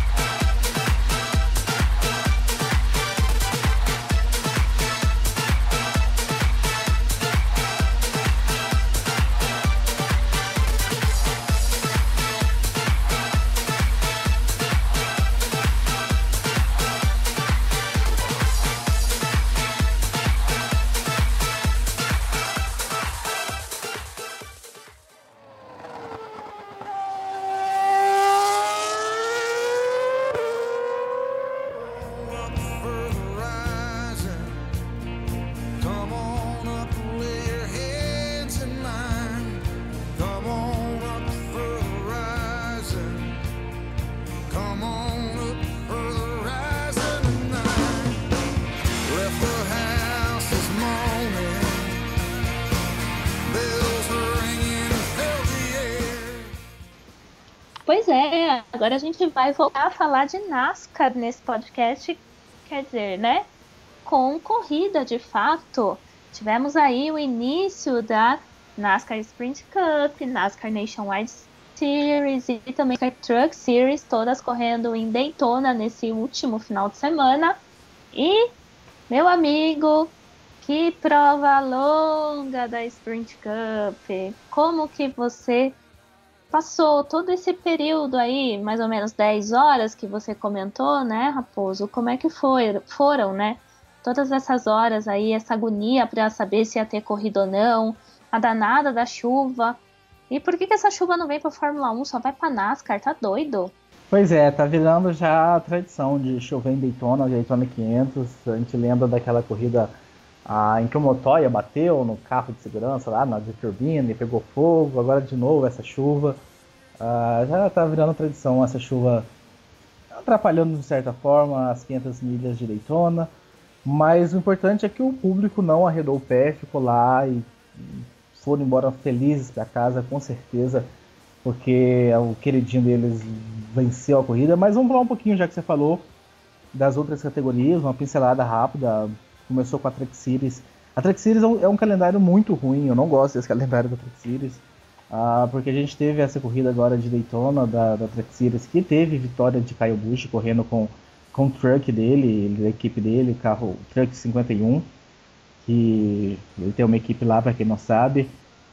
Pois é, agora a gente vai voltar a falar de NASCAR nesse podcast, quer dizer, né? Com corrida, de fato. Tivemos aí o início da NASCAR Sprint Cup, NASCAR Nationwide Series e também NASCAR Truck Series, todas correndo em Daytona nesse último final de semana. E, meu amigo, que prova longa da Sprint Cup! Como que você passou todo esse período aí, mais ou menos dez horas que você comentou, né, Raposo? Como é que foi, foram, né? Todas essas horas aí, essa agonia para saber se ia ter corrida ou não, a danada da chuva. E por que que essa chuva não vem para Fórmula um, só vai para NASCAR? Tá doido? Pois é, tá virando já a tradição de chover em Daytona, Daytona quinhentos. A gente lembra daquela corrida ah, em que o Montoya bateu no carro de segurança lá, na de turbina, e pegou fogo. Agora de novo essa chuva. Ah, já tá virando tradição essa chuva, atrapalhando de certa forma as quinhentas milhas de Daytona. Mas o importante é que o público não arredou o pé, ficou lá e foram embora felizes para casa, com certeza, porque o queridinho deles venceu a corrida. Mas vamos falar um pouquinho, já que você falou, das outras categorias, uma pincelada rápida. Começou com a Truck Series. A Truck Series é um, é um calendário muito ruim, eu não gosto desse calendário da Truck Series, uh, porque a gente teve essa corrida agora de Daytona da, da Truck Series, que teve vitória de Kyle Busch correndo com, com o truck dele, da equipe dele, o carro Truck cinquenta e um, que ele tem uma equipe lá, para quem não sabe,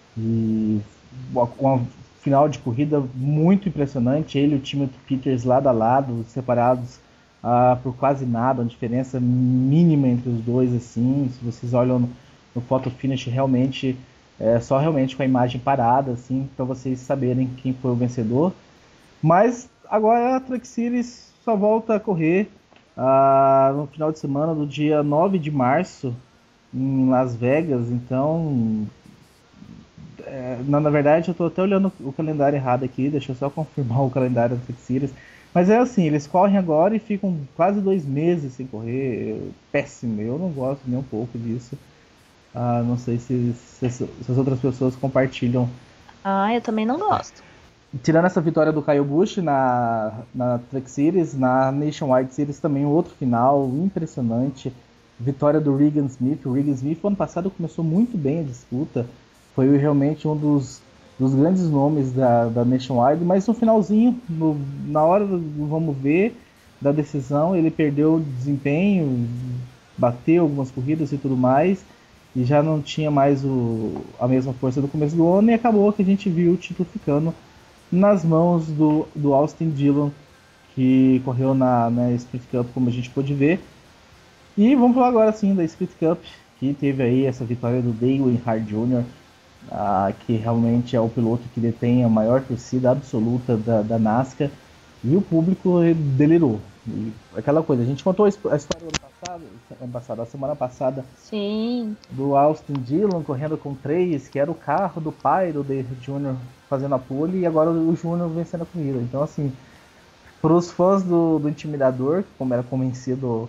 e uma final de corrida muito impressionante, ele e o Timothy Peters lado a lado, separados uh, por quase nada, uma diferença mínima entre os dois, assim. Se vocês olham no, no photo finish, realmente é, só realmente com a imagem parada, assim, para vocês saberem quem foi o vencedor. Mas agora a Truck Series só volta a correr ah, no final de semana do dia nove de março em Las Vegas, então é, na, na verdade eu estou até olhando o calendário errado aqui, deixa eu só confirmar o calendário da Truck Series, mas é assim, eles correm agora e ficam quase dois meses sem correr, eu, péssimo, eu não gosto nem um pouco disso, ah, não sei se, se, se as outras pessoas compartilham. Ah, eu também não gosto. Tirando essa vitória do Kyle Busch na, na Truck Series, na Nationwide Series também outro final impressionante. Vitória do Regan Smith. O Regan Smith, ano passado, começou muito bem a disputa. Foi realmente um dos, dos grandes nomes da, da Nationwide. Mas no finalzinho, no, na hora do vamos ver, da decisão, ele perdeu o desempenho, bateu algumas corridas e tudo mais. E já não tinha mais o, a mesma força do começo do ano. E acabou que a gente viu o título ficando nas mãos do, do Austin Dillon, que correu na, na Sprint Cup, como a gente pôde ver. E vamos falar agora sim da Sprint Cup, que teve aí essa vitória do Dale Earnhardt Júnior, ah, que realmente é o piloto que detém a maior torcida absoluta da, da NASCAR, e o público delirou. E aquela coisa, a gente contou a história do ano passado, ano passado, a semana passada, Sim. do Austin Dillon correndo com três, que era o carro do pai do Dale Júnior fazendo a pole, e agora o Júnior vencendo a corrida. Então, assim, para os fãs do, do Intimidador, como era convencido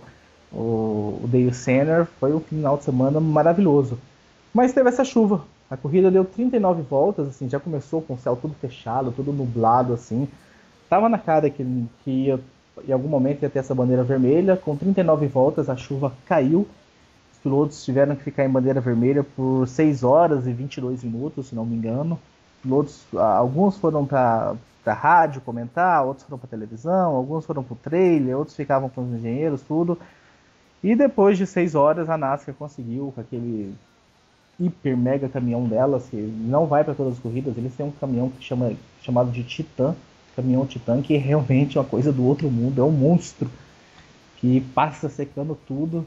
o, o Dale Senner, foi um final de semana maravilhoso. Mas teve essa chuva. A corrida deu trinta e nove voltas, assim, já começou com o céu tudo fechado, tudo nublado, assim. Tava na cara que, que ia, em algum momento ia ter essa bandeira vermelha. Com trinta e nove voltas, a chuva caiu. Os pilotos tiveram que ficar em bandeira vermelha por seis horas e vinte e dois minutos, se não me engano. Pilotos, alguns foram para a rádio comentar, outros foram para televisão, alguns foram para o trailer, outros ficavam com os engenheiros, tudo. E depois de seis horas, a NASCAR conseguiu, com aquele hiper mega caminhão delas, que não vai para todas as corridas, eles têm um caminhão que chama, chamado de Titan, caminhão Titan, que é realmente uma coisa do outro mundo, é um monstro que passa secando tudo.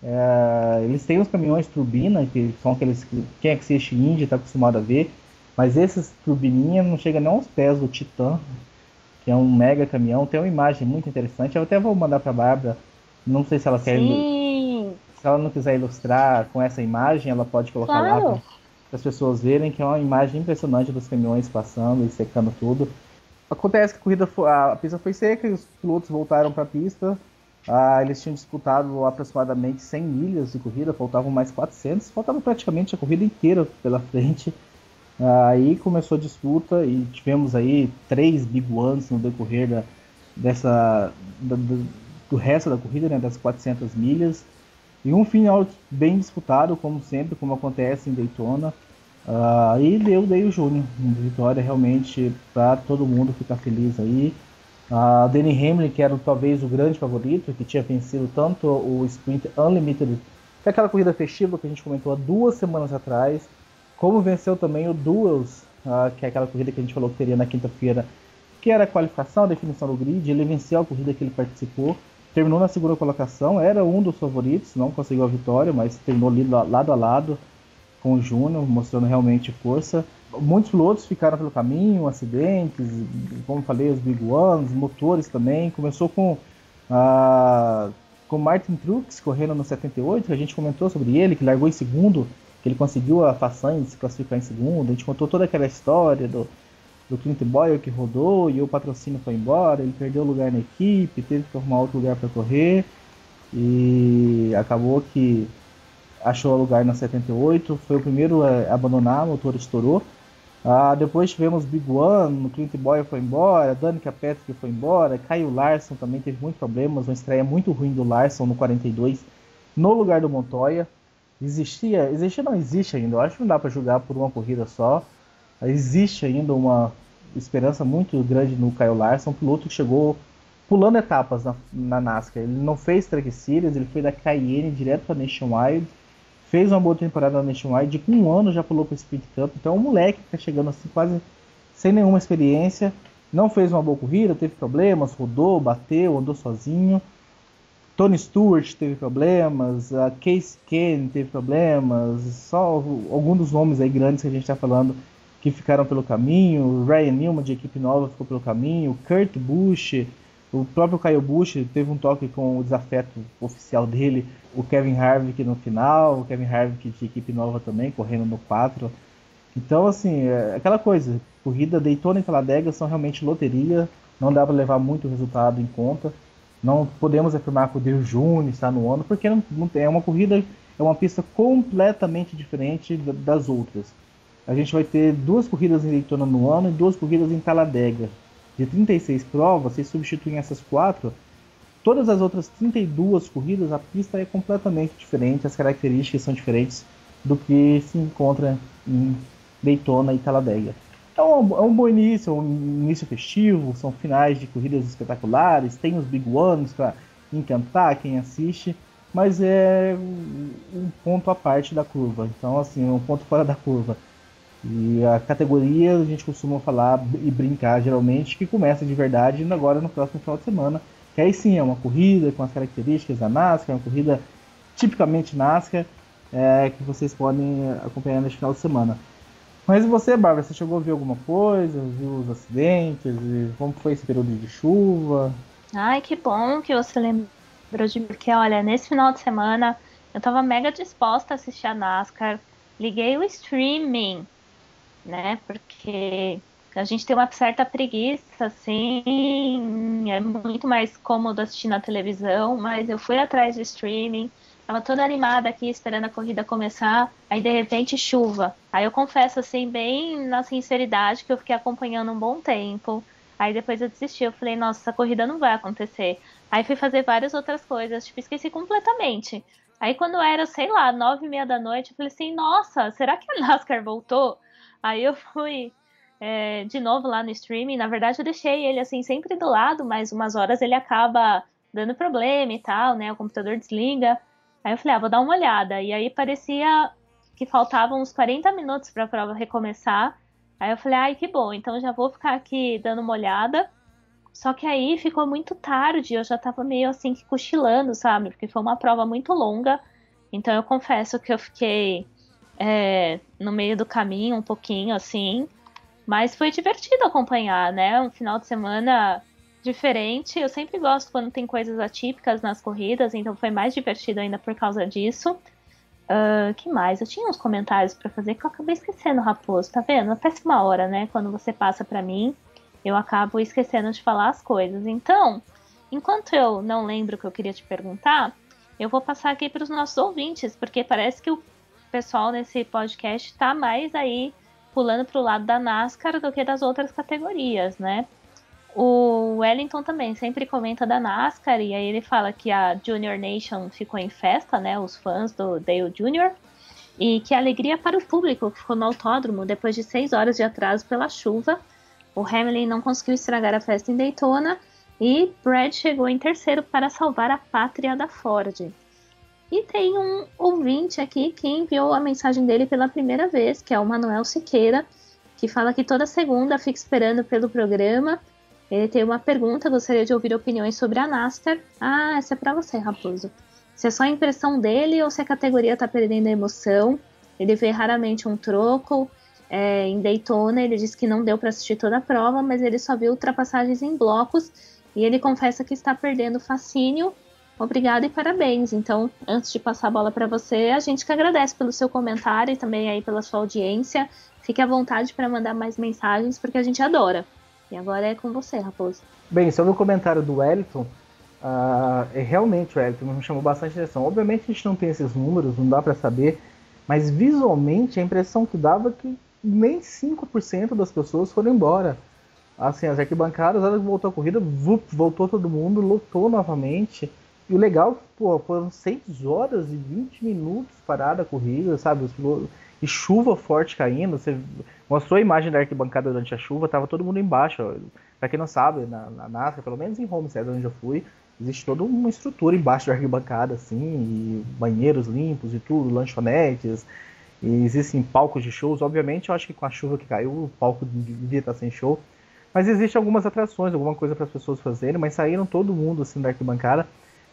É, eles têm os caminhões turbina, que são aqueles que quem assiste Indy está acostumado a ver, mas esses turbininhas não chegam nem aos pés do Titan, que é um mega caminhão. Tem uma imagem muito interessante, eu até vou mandar para a Bárbara, não sei se ela quer, Sim. se ela não quiser ilustrar com essa imagem, ela pode colocar Claro. lá para as pessoas verem, que é uma imagem impressionante dos caminhões passando e secando tudo. Acontece que a corrida foi, a pista foi seca e os pilotos voltaram para a pista. Ah, eles tinham disputado aproximadamente cem milhas de corrida, faltavam mais quatrocentos, faltava praticamente a corrida inteira pela frente. Aí começou a disputa e tivemos aí três Big Ones no decorrer da, dessa, da, do, do resto da corrida, né, das quatrocentas milhas. E um final bem disputado, como sempre, como acontece em Daytona. Uh, e deu Dale Júnior, uma vitória realmente para todo mundo ficar feliz aí. Uh, Denny Hamlin, que era talvez o grande favorito, que tinha vencido tanto o Sprint Unlimited, que é aquela corrida festiva que a gente comentou há duas semanas atrás, como venceu também o Duels, uh, que é aquela corrida que a gente falou que teria na quinta-feira, que era a qualificação, a definição do grid. Ele venceu a corrida que ele participou, terminou na segunda colocação, era um dos favoritos, não conseguiu a vitória, mas terminou ali lado a lado com o Júnior, mostrando realmente força. Muitos pilotos ficaram pelo caminho, acidentes, como falei, os Big Ones, motores também. Começou com uh, com Martin Truex correndo no setenta e oito, que a gente comentou sobre ele, que largou em segundo, que ele conseguiu a façanha de se classificar em segundo. A gente contou toda aquela história do, do Clint Bowyer que rodou e o patrocínio foi embora, ele perdeu lugar na equipe, teve que arrumar outro lugar para correr e acabou que achou lugar na setenta e oito, foi o primeiro a abandonar, o motor estourou. Ah, depois tivemos Big One, o Clint Bowyer foi embora, Danica Patrick foi embora, Kyle Larson também teve muitos problemas, uma estreia muito ruim do Larson no quarenta e dois, no lugar do Montoya. Existia, existia não existe ainda, eu acho que não dá para julgar por uma corrida só. Existe ainda uma esperança muito grande no Kyle Larson, um piloto que chegou pulando etapas na, na NASCAR. Ele não fez Truck Series, ele foi da Cayenne direto para Nationwide, fez uma boa temporada na Nationwide, com um ano já pulou para o Sprint Cup, então é um moleque que está chegando assim quase sem nenhuma experiência, não fez uma boa corrida, teve problemas, rodou, bateu, andou sozinho. Tony Stewart teve problemas, a Case Kane teve problemas, só alguns dos nomes aí grandes que a gente está falando que ficaram pelo caminho. O Ryan Newman, de equipe nova, ficou pelo caminho. Kurt Busch, o próprio Kyle Busch teve um toque com o desafeto oficial dele. O Kevin Harvick no final, o Kevin Harvick de equipe nova também, correndo no quatro. Então, assim, é aquela coisa, corrida Daytona e Talladega são realmente loteria, não dá para levar muito resultado em conta. Não podemos afirmar que o Dale Júnior está no ano, porque não, não tem, é uma corrida, é uma pista completamente diferente das outras. A gente vai ter duas corridas em Daytona no ano e duas corridas em Talladega. De trinta e seis provas, se substituem essas quatro, todas as outras trinta e duas corridas, a pista é completamente diferente, as características são diferentes do que se encontra em Daytona e Talladega. Então é um bom início, é um início festivo, são finais de corridas espetaculares, tem os Big Ones para encantar quem assiste, mas é um ponto à parte da curva, então assim, um ponto fora da curva. E a categoria a gente costuma falar e brincar geralmente que começa de verdade agora no próximo final de semana, que aí sim é uma corrida com as características da NASCAR, uma corrida tipicamente NASCAR, é, que vocês podem acompanhar neste final de semana. Mas você, Bárbara, você chegou a ver alguma coisa, viu os acidentes, e como foi esse período de chuva? Ai, que bom que você lembrou de mim, porque olha, nesse final de semana eu tava mega disposta a assistir a NASCAR, liguei o streaming, né, porque a gente tem uma certa preguiça, assim, é muito mais cômodo assistir na televisão, mas eu fui atrás do streaming, tava toda animada aqui esperando a corrida começar, aí de repente chuva. Aí eu confesso, assim, bem na sinceridade, que eu fiquei acompanhando um bom tempo, aí depois eu desisti, eu falei, nossa, essa corrida não vai acontecer. Aí fui fazer várias outras coisas, tipo, esqueci completamente. Aí quando era, sei lá, nove e meia da noite, eu falei assim, nossa, será que a NASCAR voltou? Aí eu fui é, de novo lá no streaming. Na verdade eu deixei ele assim sempre do lado, mas umas horas ele acaba dando problema e tal, né? O computador desliga. Aí eu falei, ah, vou dar uma olhada. E aí parecia que faltavam uns quarenta minutos para a prova recomeçar. Aí eu falei, ai, que bom, então já vou ficar aqui dando uma olhada. Só que aí ficou muito tarde, eu já tava meio assim que cochilando, sabe? Porque foi uma prova muito longa. Então eu confesso que eu fiquei É, no meio do caminho um pouquinho assim, mas foi divertido acompanhar, né, um final de semana diferente. Eu sempre gosto quando tem coisas atípicas nas corridas, então foi mais divertido ainda por causa disso. Uh, que mais? Eu tinha uns comentários para fazer que eu acabei esquecendo, Raposo, tá vendo? É péssima hora, né, quando você passa para mim, eu acabo esquecendo de falar as coisas. Então, enquanto eu não lembro o que eu queria te perguntar, eu vou passar aqui para os nossos ouvintes, porque parece que o pessoal nesse podcast tá mais aí pulando pro lado da NASCAR do que das outras categorias, né? O Wellington também sempre comenta da NASCAR, e aí ele fala que a Junior Nation ficou em festa, né? Os fãs do Dale Júnior, e que alegria para o público que ficou no autódromo depois de seis horas de atraso pela chuva. O Hamlin não conseguiu estragar a festa em Daytona, e Brad chegou em terceiro para salvar a pátria da Ford. E tem um ouvinte aqui que enviou a mensagem dele pela primeira vez, que é o Manuel Siqueira, que fala que toda segunda fica esperando pelo programa. Ele tem uma pergunta, gostaria de ouvir opiniões sobre a NASCAR. Ah, essa é pra você, Raposo. Se é só a impressão dele ou se a categoria tá perdendo a emoção. Ele vê raramente um troco. É, em Daytona ele disse que não deu para assistir toda a prova, mas ele só viu ultrapassagens em blocos. E ele confessa que está perdendo fascínio. Obrigada e parabéns. Então, antes de passar a bola para você, a gente que agradece pelo seu comentário e também aí pela sua audiência. Fique à vontade para mandar mais mensagens, porque a gente adora. E agora é com você, Raposo. Bem, sobre o comentário do Wellington, uh, é realmente o Wellington me chamou bastante atenção. Obviamente a gente não tem esses números, não dá para saber, mas visualmente a impressão que dava é que nem cinco por cento das pessoas foram embora. Assim, as arquibancadas, ela voltou a corrida, vup, voltou todo mundo, lotou novamente. E o legal, pô, foram seis horas e vinte minutos parada a corrida, sabe? E chuva forte caindo. Você mostrou a imagem da arquibancada durante a chuva, tava todo mundo embaixo. Pra quem não sabe, na, na NASCAR, pelo menos em Homestead, onde eu fui, existe toda uma estrutura embaixo da arquibancada, assim, e banheiros limpos e tudo, lanchonetes, e existem palcos de shows. Obviamente, eu acho que com a chuva que caiu, o palco devia estar sem show. Mas existem algumas atrações, alguma coisa para as pessoas fazerem, mas saíram todo mundo, assim, da arquibancada.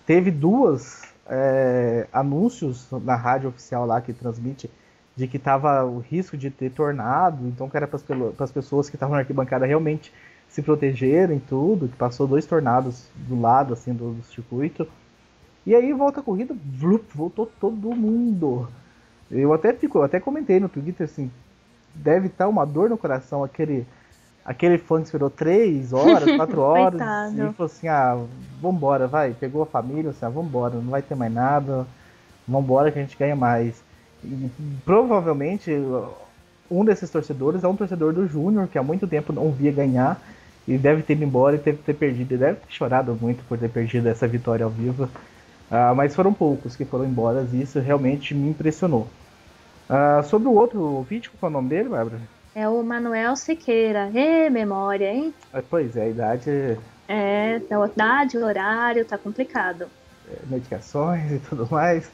teve duas é, anúncios na rádio oficial lá que transmite de que tava o risco de ter tornado, então que era para as pessoas que estavam na arquibancada realmente se protegerem tudo, que passou dois tornados do lado assim do, do circuito. E aí volta a corrida, vlup, voltou todo mundo. Eu até fico, eu até comentei no Twitter assim, deve estar uma dor no coração aquele aquele fã que esperou três horas, quatro horas e falou assim, ah, vambora, vai, pegou a família, assim, ah, vambora, não vai ter mais nada, vambora que a gente ganha mais. E, provavelmente um desses torcedores é um torcedor do Júnior, que há muito tempo não via ganhar, e deve ter ido embora e teve que ter perdido, e deve ter chorado muito por ter perdido essa vitória ao vivo. Uh, mas foram poucos que foram embora e isso realmente me impressionou. Uh, sobre o outro ouvinte, qual é o nome dele, Bárbara? É o Manuel Siqueira. Ê, memória, hein? Uh, pois é, a idade... É, a idade, o horário, tá complicado. É, medicações e tudo mais.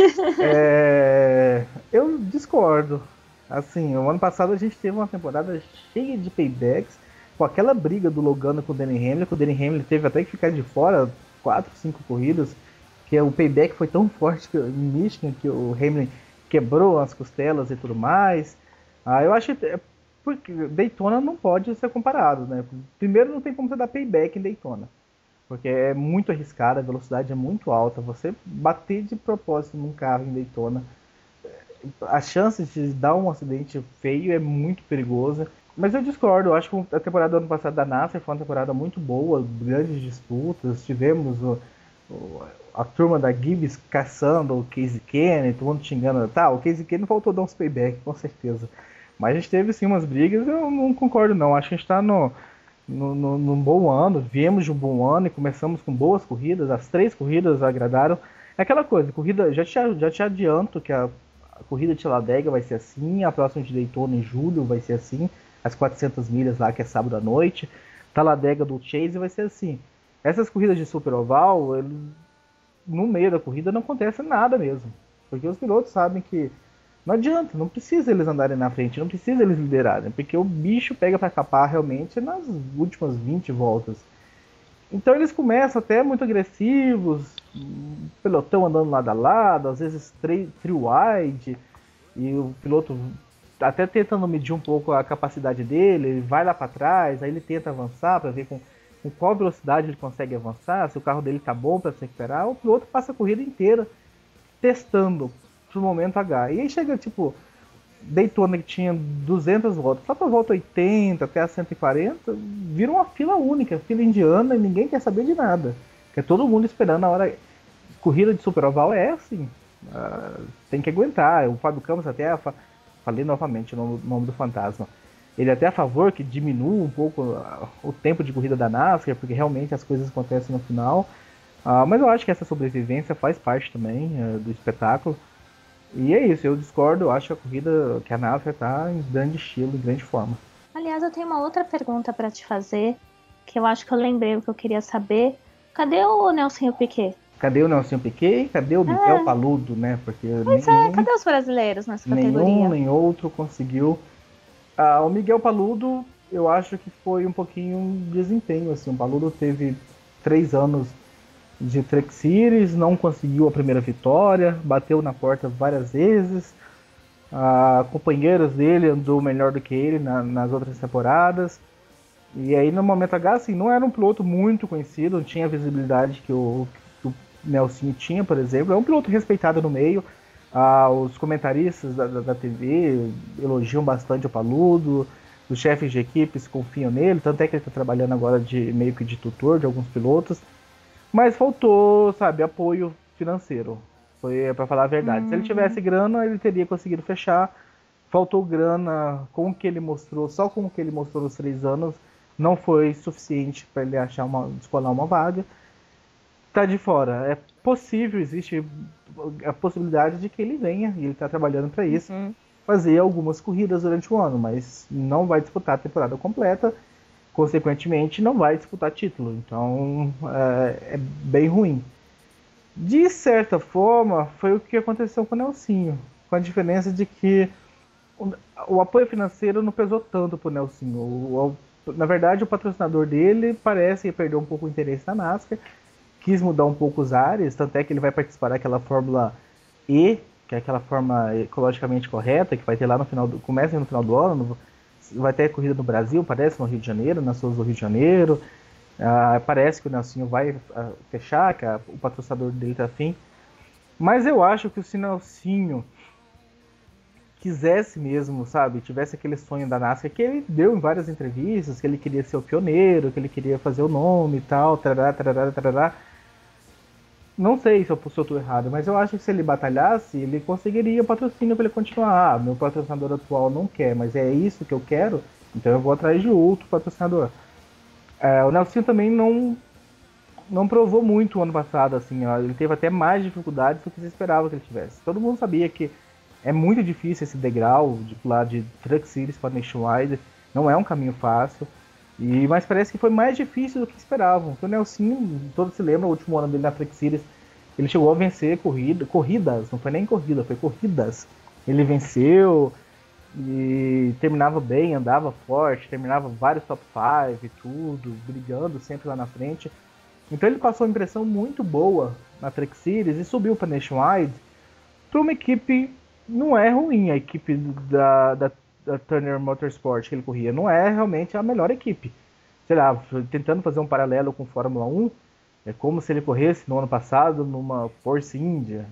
é, eu discordo. Assim, o ano passado a gente teve uma temporada cheia de paybacks, com aquela briga do Logano com o Denny Hamlin, que o Denny Hamlin teve até que ficar de fora quatro, cinco corridas, que o payback foi tão forte que, em Michigan que o Hamlin quebrou as costelas e tudo mais. Ah, eu acho que porque Daytona não pode ser comparado, né? Primeiro, não tem como você dar payback em Daytona, porque é muito arriscado, a velocidade é muito alta. Você bater de propósito num carro em Daytona, a chance de dar um acidente feio é muito perigosa. Mas eu discordo, eu acho que a temporada do ano passado da NASCAR foi uma temporada muito boa, grandes disputas, tivemos o, o, a turma da Gibbs caçando o Casey Kenny, todo mundo xingando, tá, o Casey Kenny faltou dar uns payback, com certeza. Mas a gente teve sim umas brigas, eu não concordo não, acho que a gente está no, no, no, num bom ano, viemos de um bom ano e começamos com boas corridas, as três corridas agradaram. É aquela coisa, corrida, já te, já te adianto que a, a corrida de Talladega vai ser assim, a próxima de Daytona em julho vai ser assim, as quatrocentas milhas lá que é sábado à noite, Talladega do Chase vai ser assim. Essas corridas de Super Oval, ele, no meio da corrida não acontece nada mesmo, porque os pilotos sabem que não adianta, não precisa eles andarem na frente, não precisa eles liderarem, porque o bicho pega para capar realmente nas últimas vinte voltas. Então eles começam até muito agressivos, pelotão andando lado a lado, às vezes three wide, e o piloto até tentando medir um pouco a capacidade dele, ele vai lá para trás, aí ele tenta avançar para ver com, com qual velocidade ele consegue avançar, se o carro dele tá bom para se recuperar. O piloto passa a corrida inteira testando pro momento H. E aí chega, tipo, Daytona que tinha duzentas voltas, só pra volta oitenta até a cento e quarenta, vira uma fila única, fila indiana, e ninguém quer saber de nada. Porque todo mundo esperando a hora... Corrida de Super Oval é assim, uh, tem que aguentar. O Fábio Campos até... A... Falei novamente o nome do fantasma. Ele é até a favor que diminua um pouco uh, o tempo de corrida da NASCAR, porque realmente as coisas acontecem no final. Uh, mas eu acho que essa sobrevivência faz parte também uh, do espetáculo. E é isso, eu discordo, eu acho que a corrida, que a NASCAR está em grande estilo, em grande forma. Aliás, eu tenho uma outra pergunta para te fazer, que eu acho que eu lembrei o que eu queria saber. Cadê o Nelsinho Piquet? Cadê o Nelsinho Piquet? Cadê o Miguel é. Paludo, né? Porque pois nenhum, é, cadê os brasileiros nessa categoria? Nenhum nem outro conseguiu. Ah, o Miguel Paludo, eu acho que foi um pouquinho um desempenho, assim. O Paludo teve três anos de Truck Series, não conseguiu a primeira vitória, bateu na porta várias vezes. Ah, companheiros dele andou melhor do que ele na, nas outras temporadas. E aí no momento H, assim, não era um piloto muito conhecido, não tinha a visibilidade que o, que o Nelsinho tinha, por exemplo. É um piloto respeitado no meio. Ah, os comentaristas da, da, da T V elogiam bastante o Paludo, os chefes de equipes confiam nele, tanto é que ele está trabalhando agora de meio que de tutor de alguns pilotos. Mas faltou, sabe, apoio financeiro. Foi para falar a verdade. Uhum. Se ele tivesse grana, ele teria conseguido fechar. Faltou grana com o que ele mostrou, só com o que ele mostrou nos três anos, não foi suficiente para ele achar uma, descolar uma vaga. Tá de fora. É possível, existe a possibilidade de que ele venha, e ele está trabalhando para isso, uhum. fazer algumas corridas durante o ano, mas não vai disputar a temporada completa. Consequentemente, não vai disputar título. Então, é, é bem ruim. De certa forma, foi o que aconteceu com o Nelsinho. Com a diferença de que o, o apoio financeiro não pesou tanto para o Nelsinho. O, o, na verdade, o patrocinador dele parece perder um pouco o interesse na NASCAR, quis mudar um pouco os ares, tanto é que ele vai participar daquela Fórmula E, que é aquela forma ecologicamente correta, que vai ter lá no final do, começa no final do ano, vai ter corrida no Brasil, parece, no Rio de Janeiro, nas ruas do Rio de Janeiro. Ah, parece que o Nelsinho vai ah, fechar, que a, o patrocinador dele tá afim. Mas eu acho que se o Nelsinho quisesse mesmo, sabe, tivesse aquele sonho da NASCAR, que ele deu em várias entrevistas, que ele queria ser o pioneiro, que ele queria fazer o nome e tal, tarará, tarará, tarará. Não sei se eu estou errado, mas eu acho que se ele batalhasse, ele conseguiria patrocínio para ele continuar. Ah, meu patrocinador atual não quer, mas é isso que eu quero, então eu vou atrás de outro patrocinador. É, o Nelsinho também não, não provou muito o ano passado, assim, ó, ele teve até mais dificuldades do que se esperava que ele tivesse. Todo mundo sabia que é muito difícil esse degrau de pular de Truck Series para Nationwide, não é um caminho fácil. E, mas parece que foi mais difícil do que esperavam. Porque o Nelsinho, todos se lembram, o último ano dele na Truck Series, ele chegou a vencer corrida, corridas, não foi nem corrida, foi corridas. Ele venceu e terminava bem, andava forte, terminava vários top cinco e tudo, brigando sempre lá na frente. Então ele passou uma impressão muito boa na Truck Series e subiu para Nationwide para uma equipe, não é ruim, a equipe da, da da Turner Motorsport que ele corria, não é realmente a melhor equipe. Sei lá, tentando fazer um paralelo com Fórmula um, é como se ele corresse no ano passado numa Force India.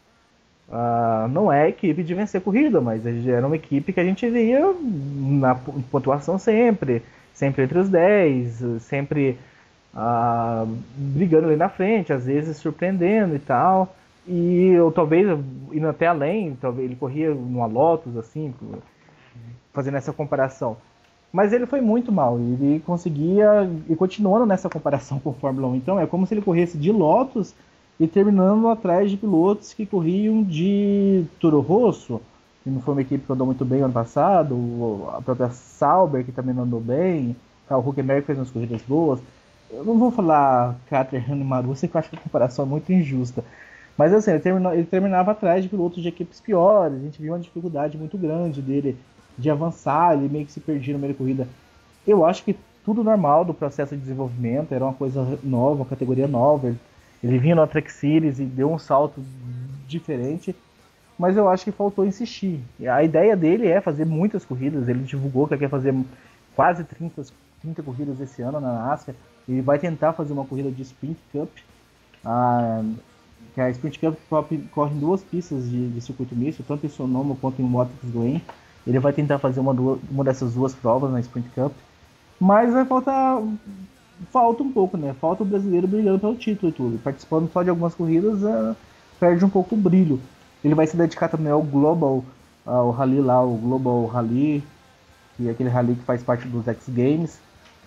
Uh, não é equipe de vencer corrida, mas era uma equipe que a gente via na pontuação sempre, sempre entre os dez, sempre uh, brigando ali na frente, às vezes surpreendendo e tal. E ou talvez indo até além, talvez ele corria numa Lotus, assim, fazendo essa comparação. Mas ele foi muito mal, ele conseguia, e continuando nessa comparação com a Fórmula um, então é como se ele corresse de Lotus e terminando atrás de pilotos que corriam de Toro Rosso, que não foi uma equipe que andou muito bem ano passado, a própria Sauber, que também não andou bem, o Huckenberg fez umas corridas boas. Eu não vou falar Caterham e Marussia, que eu acho que a comparação é muito injusta. Mas assim, ele, terminou, ele terminava atrás de pilotos de equipes piores, a gente viu uma dificuldade muito grande dele de avançar, ele meio que se perdia no meio da corrida. Eu acho que tudo normal do processo de desenvolvimento, era uma coisa nova, uma categoria nova, ele, ele vinha no Truck Series e deu um salto diferente, mas eu acho que faltou insistir. A ideia dele é fazer muitas corridas, ele divulgou que quer fazer quase trinta, trinta corridas esse ano na NASCAR, ele vai tentar fazer uma corrida de Sprint Cup, ah, que a Sprint Cup corre em duas pistas de, de circuito misto, tanto em Sonoma quanto em Watkins Glen. Ele vai tentar fazer uma, duas, uma dessas duas provas na Sprint Cup, mas vai faltar, falta um pouco, né? Falta o brasileiro brigando pelo título e tudo. Participando só de algumas corridas, uh, perde um pouco o brilho. Ele vai se dedicar também ao Global, uh, o Rally lá, o Global Rally, que é aquele rally que faz parte dos X Games.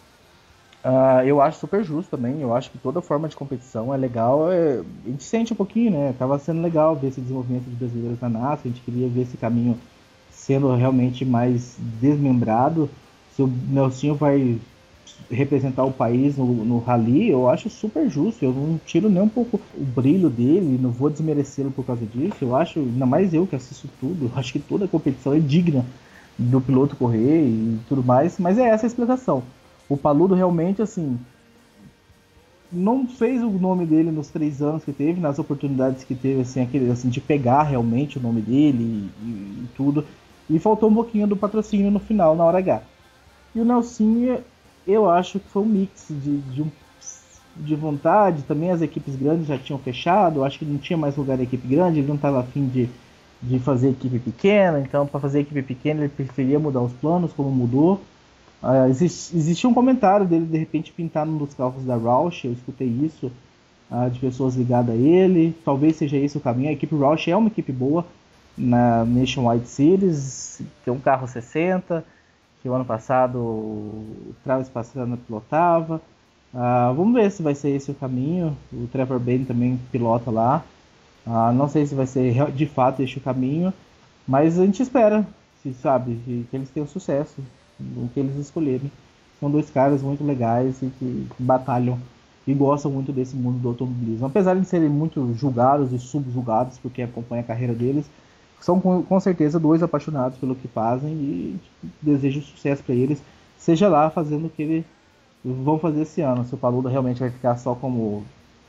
Uh, eu acho super justo também, eu acho que toda forma de competição é legal, é, a gente sente um pouquinho, né? Tava sendo legal ver esse desenvolvimento de brasileiros na NASCAR, a gente queria ver esse caminho sendo realmente mais desmembrado. Se o Nelsinho vai representar o país no, no rally, eu acho super justo, eu não tiro nem um pouco o brilho dele, não vou desmerecê-lo por causa disso. Eu acho, ainda mais eu que assisto tudo, eu acho que toda a competição é digna do piloto correr e tudo mais, mas é essa a explicação. O Paludo realmente, assim, não fez o nome dele nos três anos que teve, nas oportunidades que teve, assim, aquele, assim de pegar realmente o nome dele e, e, e tudo. E faltou um pouquinho do patrocínio no final, na hora H. E o Nelsinho, eu acho que foi um mix de, de, um, de vontade. Também as equipes grandes já tinham fechado. Eu acho que não tinha mais lugar da equipe grande. Ele não estava afim de, de fazer equipe pequena. Então, para fazer equipe pequena, ele preferia mudar os planos, como mudou. Uh, existe, existia um comentário dele, de repente, pintar num dos carros da Roush. Eu escutei isso, uh, de pessoas ligadas a ele. Talvez seja esse o caminho. A equipe Roush é uma equipe boa na Nationwide Series, tem um carro sessenta, que o ano passado o Travis Pastrana pilotava. Uh, vamos ver se vai ser esse o caminho. O Trevor Bayne também pilota lá. Uh, não sei se vai ser de fato este o caminho, mas a gente espera, se, sabe, que eles tenham sucesso no que eles escolherem. São dois caras muito legais e que batalham e gostam muito desse mundo do automobilismo. Apesar de serem muito julgados e subjugados por quem acompanha a carreira deles, são com, com certeza dois apaixonados pelo que fazem e tipo, desejo sucesso para eles, seja lá fazendo o que eles vão fazer esse ano. Se o Paludo realmente vai ficar só como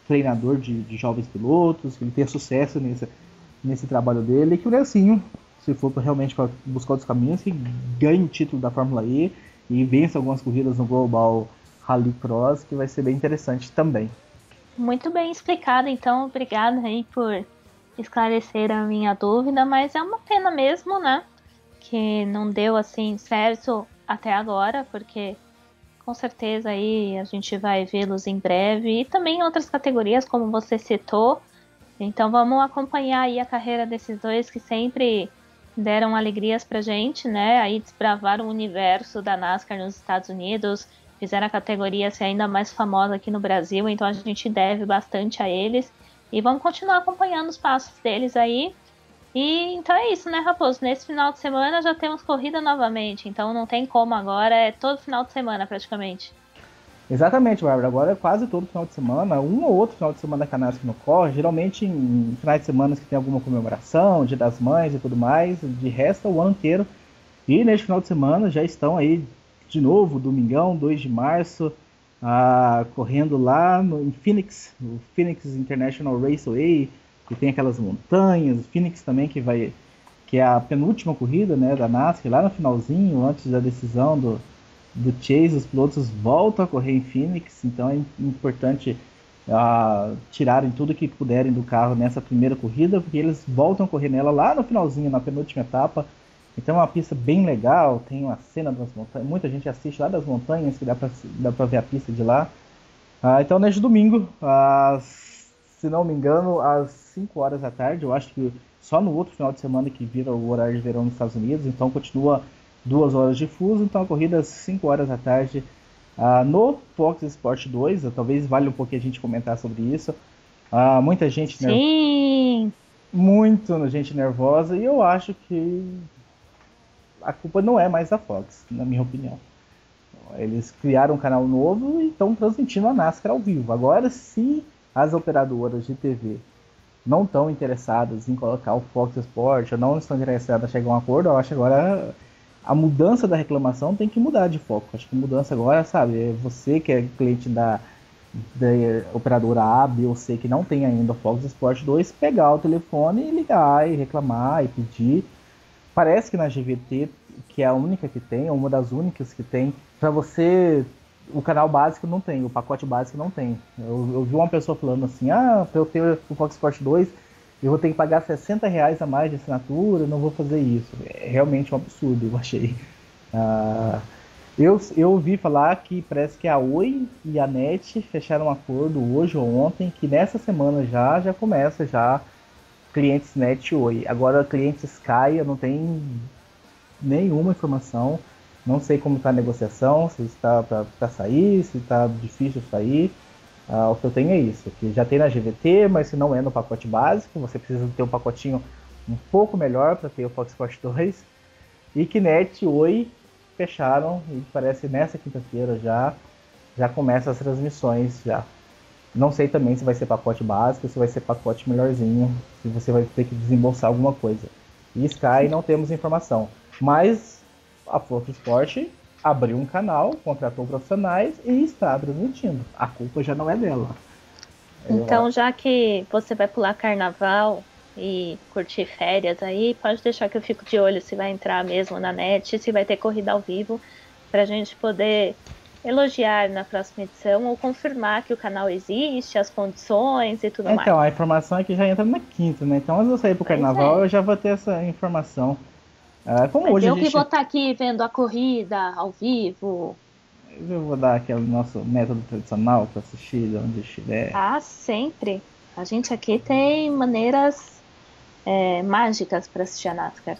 treinador de, de jovens pilotos, que ele tenha sucesso nesse, nesse trabalho dele, e que o Nelsinho, se for realmente para buscar outros caminhos, que ganhe o título da Fórmula E e vença algumas corridas no Global Rallycross, que vai ser bem interessante também. Muito bem explicado, então obrigada aí por esclarecer a minha dúvida, mas é uma pena mesmo, né, que não deu assim certo até agora, porque com certeza aí a gente vai vê-los em breve, e também em outras categorias, como você citou. Então vamos acompanhar aí a carreira desses dois que sempre deram alegrias pra gente, né? Aí desbravaram o universo da NASCAR nos Estados Unidos, fizeram a categoria ser ainda mais famosa aqui no Brasil, então a gente deve bastante a eles. E vamos continuar acompanhando os passos deles aí. E então é isso, né, Raposo? Nesse final de semana já temos corrida novamente, então não tem como agora, é todo final de semana praticamente. Exatamente, Bárbara. Agora é quase todo final de semana, um ou outro final de semana que a NASCAR não corre, geralmente em finais de semana que tem alguma comemoração, Dia das Mães e tudo mais, de resto é o ano inteiro. E neste final de semana já estão aí de novo, domingão, dois de março, ah, correndo lá no, em Phoenix, o Phoenix International Raceway, que tem aquelas montanhas, o Phoenix também, que vai que é a penúltima corrida, né, da NASCAR, lá no finalzinho, antes da decisão do, do Chase, os pilotos voltam a correr em Phoenix, então é importante uh, tirarem tudo que puderem do carro nessa primeira corrida, porque eles voltam a correr nela lá no finalzinho, na penúltima etapa. Então é uma pista bem legal, tem uma cena das montanhas, muita gente assiste lá das montanhas, que dá pra, dá pra ver a pista de lá. Uh, então neste domingo, às se não me engano, às cinco horas da tarde, eu acho que só no outro final de semana que vira o horário de verão nos Estados Unidos, então continua duas horas de fuso, então a corrida às cinco horas da tarde uh, no Fox Sport dois, talvez valha um pouquinho a gente comentar sobre isso. Uh, muita gente Sim. muito gente nervosa, e eu acho que a culpa não é mais da Fox, na minha opinião. Eles criaram um canal novo e estão transmitindo a NASCAR ao vivo. Agora, se as operadoras de T V não estão interessadas em colocar o Fox Sport, ou não estão interessadas em chegar a um acordo, eu acho que agora a mudança da reclamação tem que mudar de foco. Acho que a mudança agora, sabe, é você que é cliente da, da operadora A, B ou C, que não tem ainda o Fox Sport dois, pegar o telefone e ligar e reclamar e pedir. Parece que na G V T, que é a única que tem, ou uma das únicas que tem, para você, o canal básico não tem, o pacote básico não tem. Eu, eu vi uma pessoa falando assim, ah, para eu ter o Fox Sport dois, eu vou ter que pagar sessenta reais a mais de assinatura, não vou fazer isso. É realmente um absurdo, eu achei. Ah, eu, eu ouvi falar que parece que a Oi e a NET fecharam um acordo hoje ou ontem, que nessa semana já, já começa já clientes NET e Oi. Agora clientes Sky eu não tenho nenhuma informação. Não sei como está a negociação, se está para sair, se está difícil sair. Uh, o que eu tenho é isso, que já tem na G V T, mas se não é no pacote básico, você precisa ter um pacotinho um pouco melhor para ter o Fox Sport dois. E que NET e Oi fecharam, e parece que nessa quinta-feira já, já começa as transmissões já. Não sei também se vai ser pacote básico, se vai ser pacote melhorzinho, se você vai ter que desembolsar alguma coisa. E Sky não temos informação, mas a Fox Sport abriu um canal, contratou profissionais e está transmitindo. A culpa já não é dela. Então, já que você vai pular carnaval e curtir férias aí, pode deixar que eu fico de olho se vai entrar mesmo na net, se vai ter corrida ao vivo, pra gente poder elogiar na próxima edição ou confirmar que o canal existe, as condições e tudo então, mais. Então, a informação é que já entra na quinta, né? Então, antes eu sair pro carnaval, é. eu já vou ter essa informação. Uh, como Mas hoje eu a gente... que vou estar aqui vendo a corrida ao vivo. Eu vou dar aquele nosso método tradicional para assistir de onde estiver. Ah, sempre. A gente aqui tem maneiras é, mágicas para assistir a NASCAR.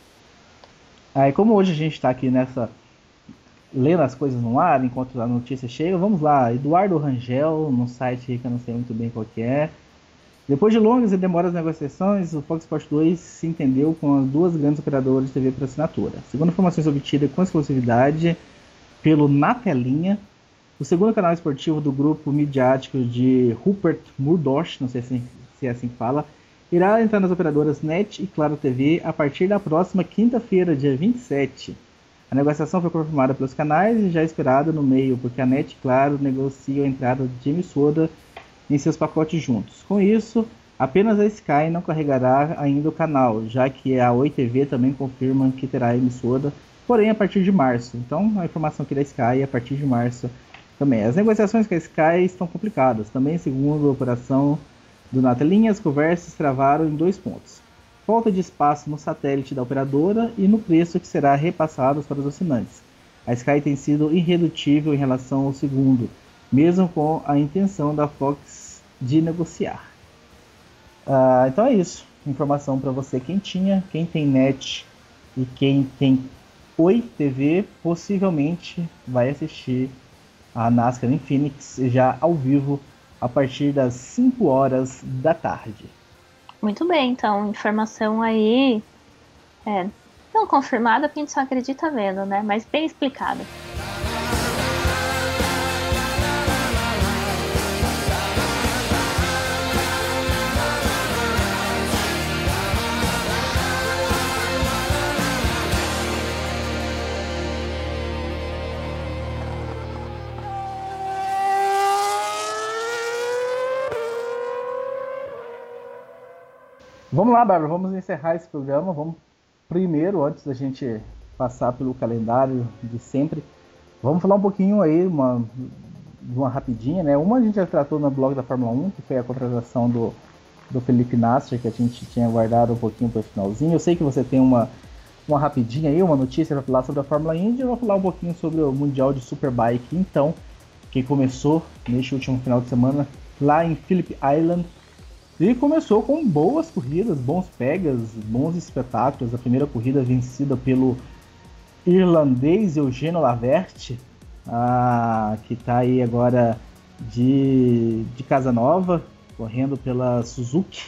Aí, como hoje a gente está aqui nessa lendo as coisas no ar, enquanto a notícia chega, vamos lá. Eduardo Rangel, no site que eu não sei muito bem qual que é. Depois de longas e demoras negociações, o Fox Sport dois se entendeu com as duas grandes operadoras de T V por assinatura. Segundo informações obtidas com exclusividade pelo Na Telinha, o segundo canal esportivo do grupo midiático de Rupert Murdoch, não sei se é assim que fala, irá entrar nas operadoras NET e Claro T V a partir da próxima quinta-feira, dia vinte e sete. A negociação foi confirmada pelos canais e já esperada no meio, porque a NET e Claro negociam a entrada de emissora em seus pacotes juntos. Com isso, apenas a Sky não carregará ainda o canal, já que a Oi T V também confirma que terá emissora, porém a partir de março. Então a informação aqui da Sky é a partir de março também. As negociações com a Sky estão complicadas. Também, segundo a operação do Natalinha, as conversas travaram em dois pontos: falta de espaço no satélite da operadora e no preço que será repassado para os assinantes. A Sky tem sido irredutível em relação ao segundo, mesmo com a intenção da Fox de negociar. Uh, então é isso. Informação para você quentinha. Quem tem net e quem tem Oi T V possivelmente vai assistir a NASCAR em Phoenix já ao vivo a partir das cinco horas da tarde. Muito bem, então, informação aí é, não confirmada, porque a gente só acredita vendo, né? Mas bem explicada. Vamos lá, Bárbara, vamos encerrar esse programa. Vamos primeiro, antes da gente passar pelo calendário de sempre, vamos falar um pouquinho aí, uma, uma rapidinha, né? Uma a gente já tratou no blog da Fórmula um, que foi a contratação do, do Felipe Nasser, que a gente tinha guardado um pouquinho para o finalzinho. Eu sei que você tem uma, uma rapidinha aí, uma notícia para falar sobre a Fórmula Indy. Eu vou falar um pouquinho sobre o Mundial de Superbike, então, que começou neste último final de semana lá em Phillip Island. E começou com boas corridas, bons pegas, bons espetáculos. A primeira corrida vencida pelo irlandês Eugênio Laverte, ah, que está aí agora de, de Casa Nova, correndo pela Suzuki,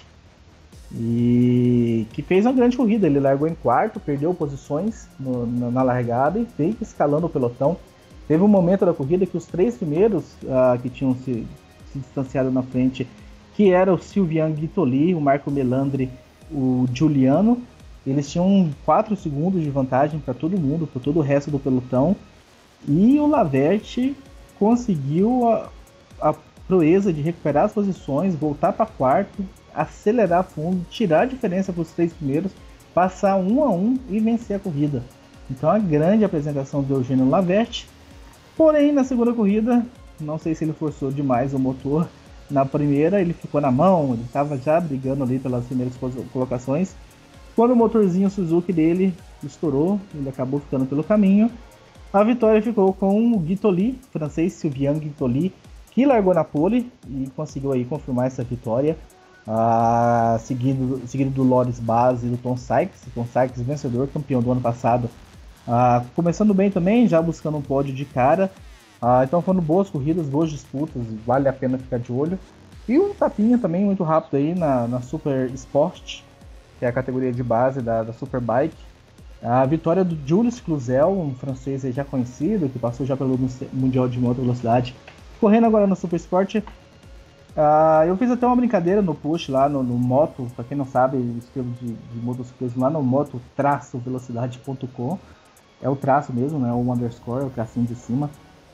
e que fez uma grande corrida. Ele largou em quarto, perdeu posições no, na, na largada e veio escalando o pelotão. Teve um momento da corrida que os três primeiros ah, que tinham se, se distanciado na frente, que era o Sylvain Guitoli, o Marco Melandri, o Giuliano, eles tinham quatro segundos de vantagem para todo mundo, para todo o resto do pelotão, e o Laverte conseguiu a, a proeza de recuperar as posições, voltar para quarto, acelerar fundo, tirar a diferença para os três primeiros, passar um a um e vencer a corrida. Então a grande apresentação do Eugênio Laverte. Porém, na segunda corrida, não sei se ele forçou demais o motor. Na primeira ele ficou na mão, ele estava já brigando ali pelas primeiras colocações. Quando o motorzinho Suzuki dele estourou, ele acabou ficando pelo caminho. A vitória ficou com o Guitoli, francês Sylvain Guitoli, que largou na pole e conseguiu aí confirmar essa vitória, ah, seguido, seguido do Loris Baz e do Tom Sykes. Tom Sykes, vencedor, campeão do ano passado, ah, começando bem também, já buscando um pódio de cara. Ah, então foram boas corridas, boas disputas, vale a pena ficar de olho. E um tapinha também muito rápido aí na, na Super Sport, que é a categoria de base da, da Superbike. A vitória do Jules Cluzel, um francês já conhecido, que passou já pelo Mundial de Moto Velocidade, correndo agora no Super Sport. Ah, eu fiz até uma brincadeira no post lá no, no Moto, para quem não sabe, escrevo de, de motociclismo lá no moto traço velocidade ponto com. É o traço mesmo, né? O underscore, o tracinho de cima.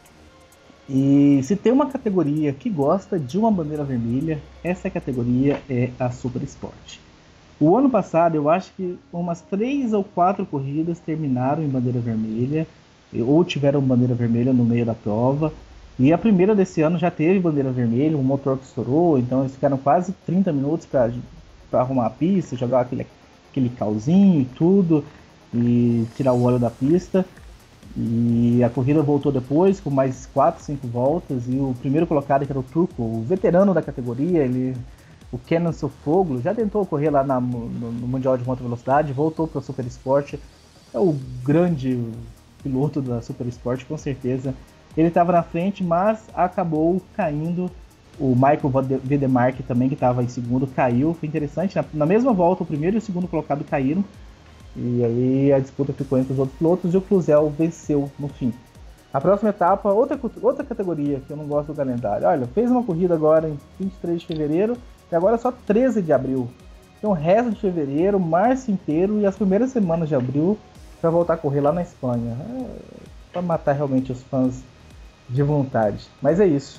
E se tem uma categoria que gosta de uma bandeira vermelha, essa categoria é a Super Sport. O ano passado eu acho que umas três ou quatro corridas terminaram em bandeira vermelha, ou tiveram bandeira vermelha no meio da prova. E a primeira desse ano já teve bandeira vermelha, um motor que estourou, então eles ficaram quase trinta minutos para arrumar a pista, jogar aquele, aquele calzinho e tudo, e tirar o óleo da pista. E a corrida voltou depois com mais quatro, cinco voltas, e o primeiro colocado, que era o turco, o veterano da categoria, ele, o Kenan Sofuoglu, já tentou correr lá na, no, no Mundial de Moto Velocidade, voltou para o Super Sport, é o grande piloto da Super Sport, com certeza. Ele estava na frente, mas acabou caindo. O Michael Wedemark também, que estava em segundo, caiu. Foi interessante, na, na mesma volta o primeiro e o segundo colocado caíram. E aí a disputa ficou entre os outros pilotos e o Cluzel venceu no fim. A próxima etapa, outra, outra categoria que eu não gosto do calendário. Olha, fez uma corrida agora em vinte e três de fevereiro e agora é só treze de abril. Então o resto de fevereiro, março inteiro e as primeiras semanas de abril para voltar a correr lá na Espanha. É para matar realmente os fãs de vontade. Mas é isso.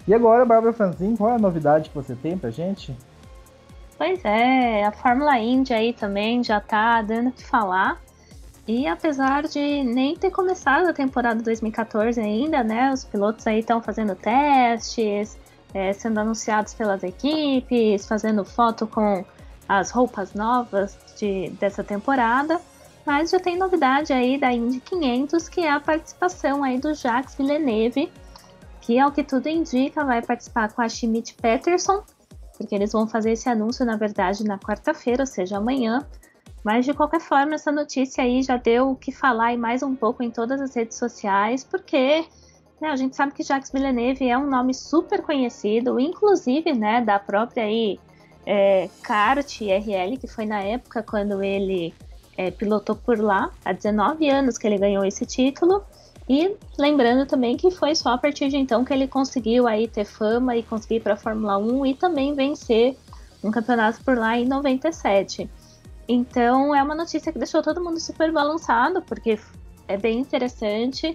E agora, Bárbara Franzin, qual é a novidade que você tem pra gente? Pois é, a Fórmula Indy aí também já tá dando o que falar. E apesar de nem ter começado a temporada dois mil e quatorze ainda, né? Os pilotos aí estão fazendo testes, é, sendo anunciados pelas equipes, fazendo foto com as roupas novas de, dessa temporada. Mas já tem novidade aí da Indy quinhentos, que é a participação aí do Jacques Villeneuve, que ao que tudo indica vai participar com a Schmidt Peterson, porque eles vão fazer esse anúncio, na verdade, na quarta-feira, ou seja, amanhã. Mas, de qualquer forma, essa notícia aí já deu o que falar e mais um pouco em todas as redes sociais, porque né, a gente sabe que Jacques Villeneuve é um nome super conhecido, inclusive né, da própria aí, é, kart R L, que foi na época quando ele é, pilotou por lá, há dezenove anos que ele ganhou esse título. E lembrando também que foi só a partir de então que ele conseguiu aí ter fama e conseguir ir para a Fórmula um e também vencer um campeonato por lá em noventa e sete. Então é uma notícia que deixou todo mundo super balançado, porque é bem interessante,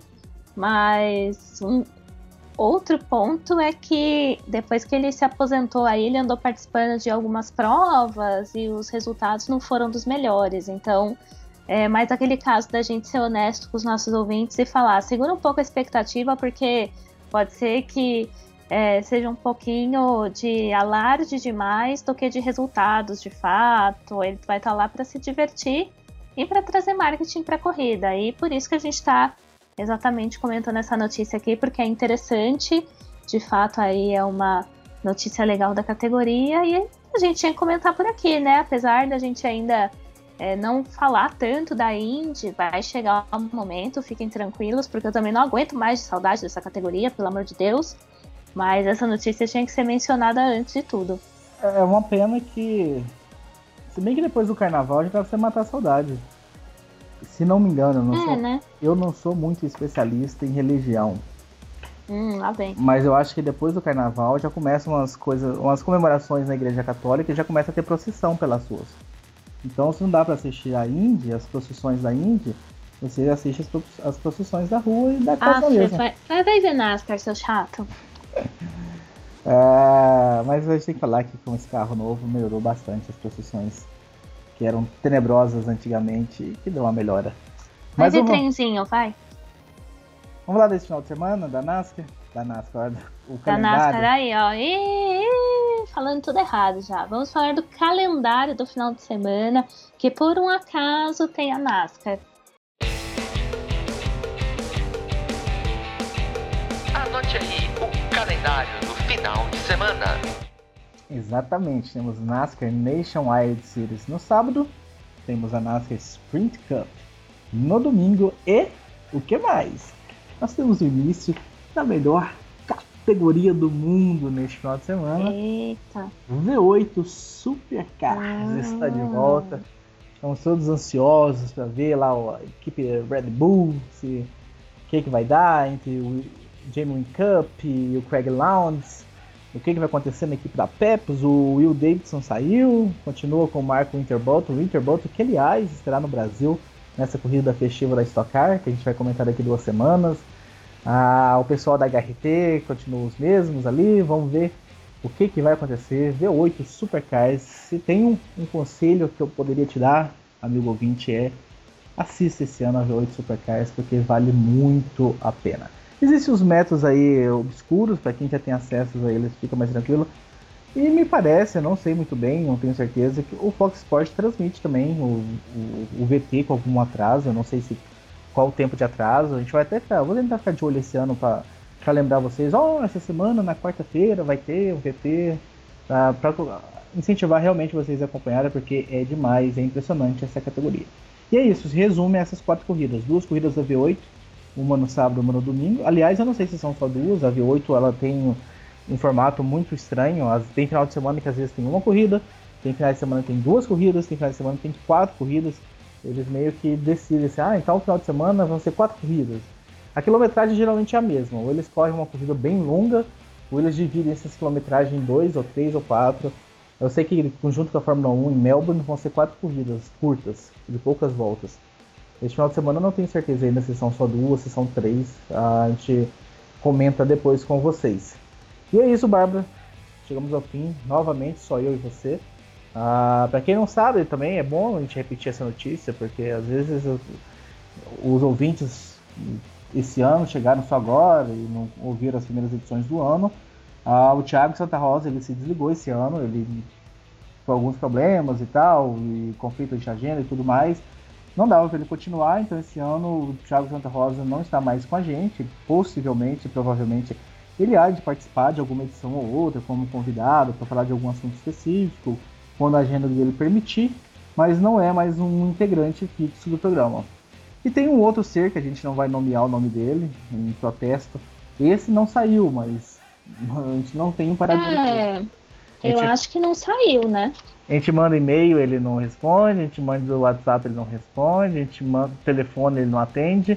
mas um outro ponto é que depois que ele se aposentou aí, ele andou participando de algumas provas e os resultados não foram dos melhores, então é mais aquele caso da gente ser honesto com os nossos ouvintes e falar, segura um pouco a expectativa, porque pode ser que é, seja um pouquinho de alarde demais do que de resultados de fato. Ele vai estar lá para se divertir e para trazer marketing para a corrida. E por isso que a gente está exatamente comentando essa notícia aqui, porque é interessante, de fato aí é uma notícia legal da categoria e a gente tinha que comentar por aqui, né? Apesar da gente ainda É, não falar tanto da Indy, vai chegar um momento, fiquem tranquilos, porque eu também não aguento mais de saudade dessa categoria, pelo amor de Deus, mas essa notícia tinha que ser mencionada antes de tudo. É uma pena que, se bem que depois do carnaval já dá pra você matar a saudade. Se não me engano, eu não, é, sou, né? eu não sou muito especialista em religião. Hum, lá vem. Mas eu acho que depois do carnaval já começam umas coisas, umas comemorações na igreja católica e já começa a ter procissão pelas ruas. Então, se não dá para assistir a Indy, as procissões da Indy, você assiste as, as procissões da rua e da casa ah, mesmo. Vai, vai ver NASCAR, seu chato. É, mas a gente tem que falar que com esse carro novo melhorou bastante as procissões que eram tenebrosas antigamente e que deu uma melhora. Vai Mas ver vamos, trenzinho, vai. vamos lá desse final de semana da NASCAR? Da NASCAR, o Da calendário. NASCAR aí, ó. Ih, ih, falando tudo errado já. Vamos falar do calendário do final de semana, que por um acaso tem a NASCAR. Anote aí o calendário do final de semana. Exatamente, temos NASCAR Nationwide Series no sábado, temos a NASCAR Sprint Cup no domingo e o que mais? Nós temos o início da melhor categoria do mundo neste final de semana. Eita. V oito Supercars ah. está de volta. Estamos todos ansiosos para ver lá a equipe Red Bull, se o que, que vai dar entre o Jamie Cup e o Craig Lowndes, o que, que vai acontecer na equipe da Pepsi. O Will Davidson saiu, continua com o Marco Winterbottom, Winterbottom que aliás estará no Brasil nessa corrida festiva da Stock Car, que a gente vai comentar daqui duas semanas. Ah, o pessoal da H R T continua os mesmos ali, vamos ver o que, que vai acontecer. V oito Supercars, se tem um, um conselho que eu poderia te dar, amigo ouvinte, é assista esse ano a V oito Supercars, porque vale muito a pena. Existem os métodos aí obscuros, para quem já tem acesso a eles fica mais tranquilo, e me parece, eu não sei muito bem, não tenho certeza, que o Fox Sports transmite também o, o, o V T com algum atraso, eu não sei se qual o tempo de atraso. A gente vai até ficar, vou tentar ficar de olho esse ano para lembrar vocês, ó, oh, essa semana, na quarta-feira, vai ter o V T, tá, para incentivar realmente vocês a acompanharem, porque é demais, é impressionante essa categoria. E é isso, se resume a essas quatro corridas, duas corridas da V oito, uma no sábado e uma no domingo. Aliás, eu não sei se são só duas, a V oito ela tem um formato muito estranho, tem final de semana que às vezes tem uma corrida, tem final de semana que tem duas corridas, tem final de semana que tem quatro corridas. Eles meio que decidem assim, ah, então no final de semana vão ser quatro corridas. A quilometragem geralmente é a mesma, ou eles correm uma corrida bem longa, ou eles dividem essas quilometragens em dois, ou três, ou quatro. Eu sei que junto com a Fórmula um em Melbourne vão ser quatro corridas curtas, de poucas voltas. Este final de semana eu não tenho certeza ainda se são só duas, se são três, a gente comenta depois com vocês. E é isso, Bárbara. Chegamos ao fim, novamente, só eu e você. Ah, para quem não sabe, também é bom a gente repetir essa notícia, porque às vezes eu, os ouvintes esse ano chegaram só agora e não ouviram as primeiras edições do ano. Ah, o Thiago Santa Rosa, ele se desligou esse ano, ele com alguns problemas e tal, e conflito de agenda e tudo mais. Não dava para ele continuar, então esse ano o Thiago Santa Rosa não está mais com a gente. Possivelmente, provavelmente, ele há de participar de alguma edição ou outra como convidado para falar de algum assunto específico, quando a agenda dele permitir, mas não é mais um integrante fixo do programa. E tem um outro ser que a gente não vai nomear o nome dele, em protesto. Esse não saiu, mas a gente não tem um parador. É, eu gente, acho que não saiu, né? A gente manda e-mail, ele não responde, a gente manda o WhatsApp, ele não responde, a gente manda o telefone, ele não atende.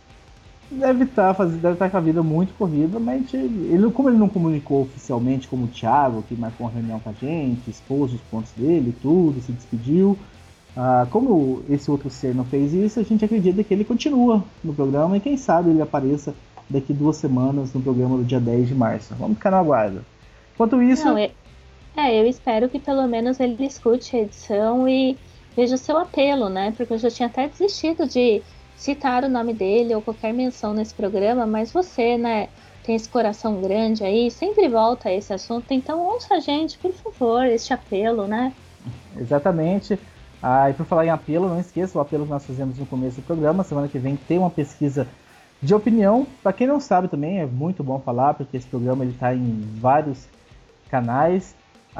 Deve estar fazendo, deve estar com a vida muito corrida, mas ele, como ele não comunicou oficialmente, como o Thiago, que marcou uma reunião com a gente, expôs os pontos dele, tudo, se despediu. Ah, como esse outro ser não fez isso, a gente acredita que ele continua no programa e quem sabe ele apareça daqui duas semanas no programa do dia dez de março. Vamos ficar na guarda. Enquanto isso... Não, é, é, eu espero que pelo menos ele escute a edição e veja o seu apelo, né? Porque eu já tinha até desistido de citar o nome dele ou qualquer menção nesse programa, mas você, né, tem esse coração grande aí, sempre volta a esse assunto, então ouça a gente, por favor, este apelo, né? Exatamente. Ah, e por falar em apelo, não esqueça o apelo que nós fizemos no começo do programa. Semana que vem tem uma pesquisa de opinião. Para quem não sabe também, é muito bom falar, porque esse programa está em vários canais.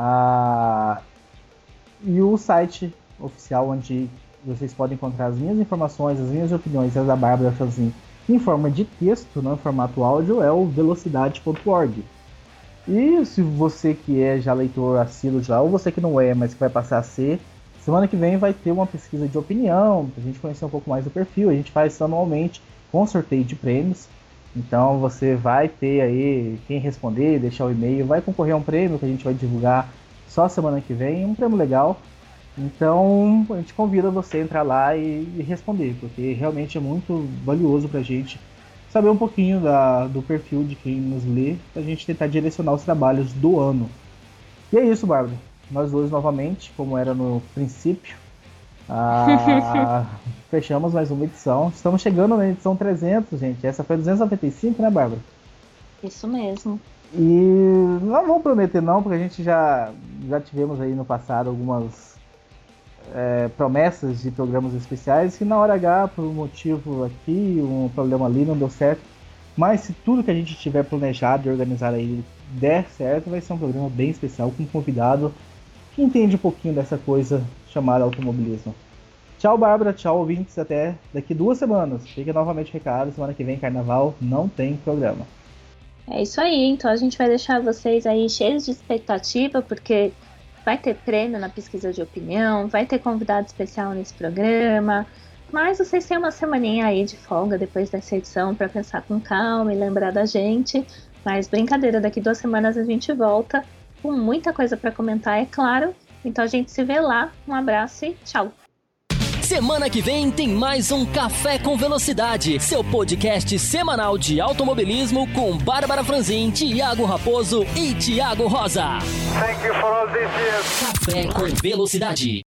Ah, e o site oficial onde vocês podem encontrar as minhas informações, as minhas opiniões, as da Bárbara Franzin, em forma de texto, não em formato áudio, é o velocidade ponto org. E se você que é já leitor assíduo já, ou você que não é, mas que vai passar a ser, semana que vem vai ter uma pesquisa de opinião, pra gente conhecer um pouco mais do perfil. A gente faz isso anualmente com sorteio de prêmios. Então você vai ter aí, quem responder, deixar o e-mail, vai concorrer a um prêmio que a gente vai divulgar só semana que vem, um prêmio legal. Então a gente convida você a entrar lá e, e responder, porque realmente é muito valioso pra gente saber um pouquinho da, do perfil de quem nos lê, pra gente tentar direcionar os trabalhos do ano. E é isso, Bárbara. Nós dois novamente, como era no princípio, ah, fechamos mais uma edição. Estamos chegando na edição trezentos, gente. Essa foi a duzentos e noventa e cinco, né, Bárbara? Isso mesmo. E não vamos prometer não, porque a gente já, já tivemos aí no passado algumas é, promessas de programas especiais que na hora H, por um motivo aqui, um problema ali, não deu certo. Mas se tudo que a gente tiver planejado e organizar aí der certo, vai ser um programa bem especial com um convidado que entende um pouquinho dessa coisa chamada automobilismo. Tchau, Bárbara. Tchau, ouvintes. Até daqui duas semanas. Fica novamente o recado. Semana que vem, Carnaval, não tem programa. É isso aí. Então a gente vai deixar vocês aí cheios de expectativa, porque vai ter prêmio na pesquisa de opinião, vai ter convidado especial nesse programa. Mas vocês têm uma semaninha aí de folga depois dessa edição para pensar com calma e lembrar da gente. Mas brincadeira, daqui duas semanas a gente volta com muita coisa para comentar, é claro. Então a gente se vê lá. Um abraço e tchau. Semana que vem tem mais um Café com Velocidade, seu podcast semanal de automobilismo com Bárbara Franzin, Thiago Raposo e Thiago Rosa. Thank you for all these years. Café com Velocidade.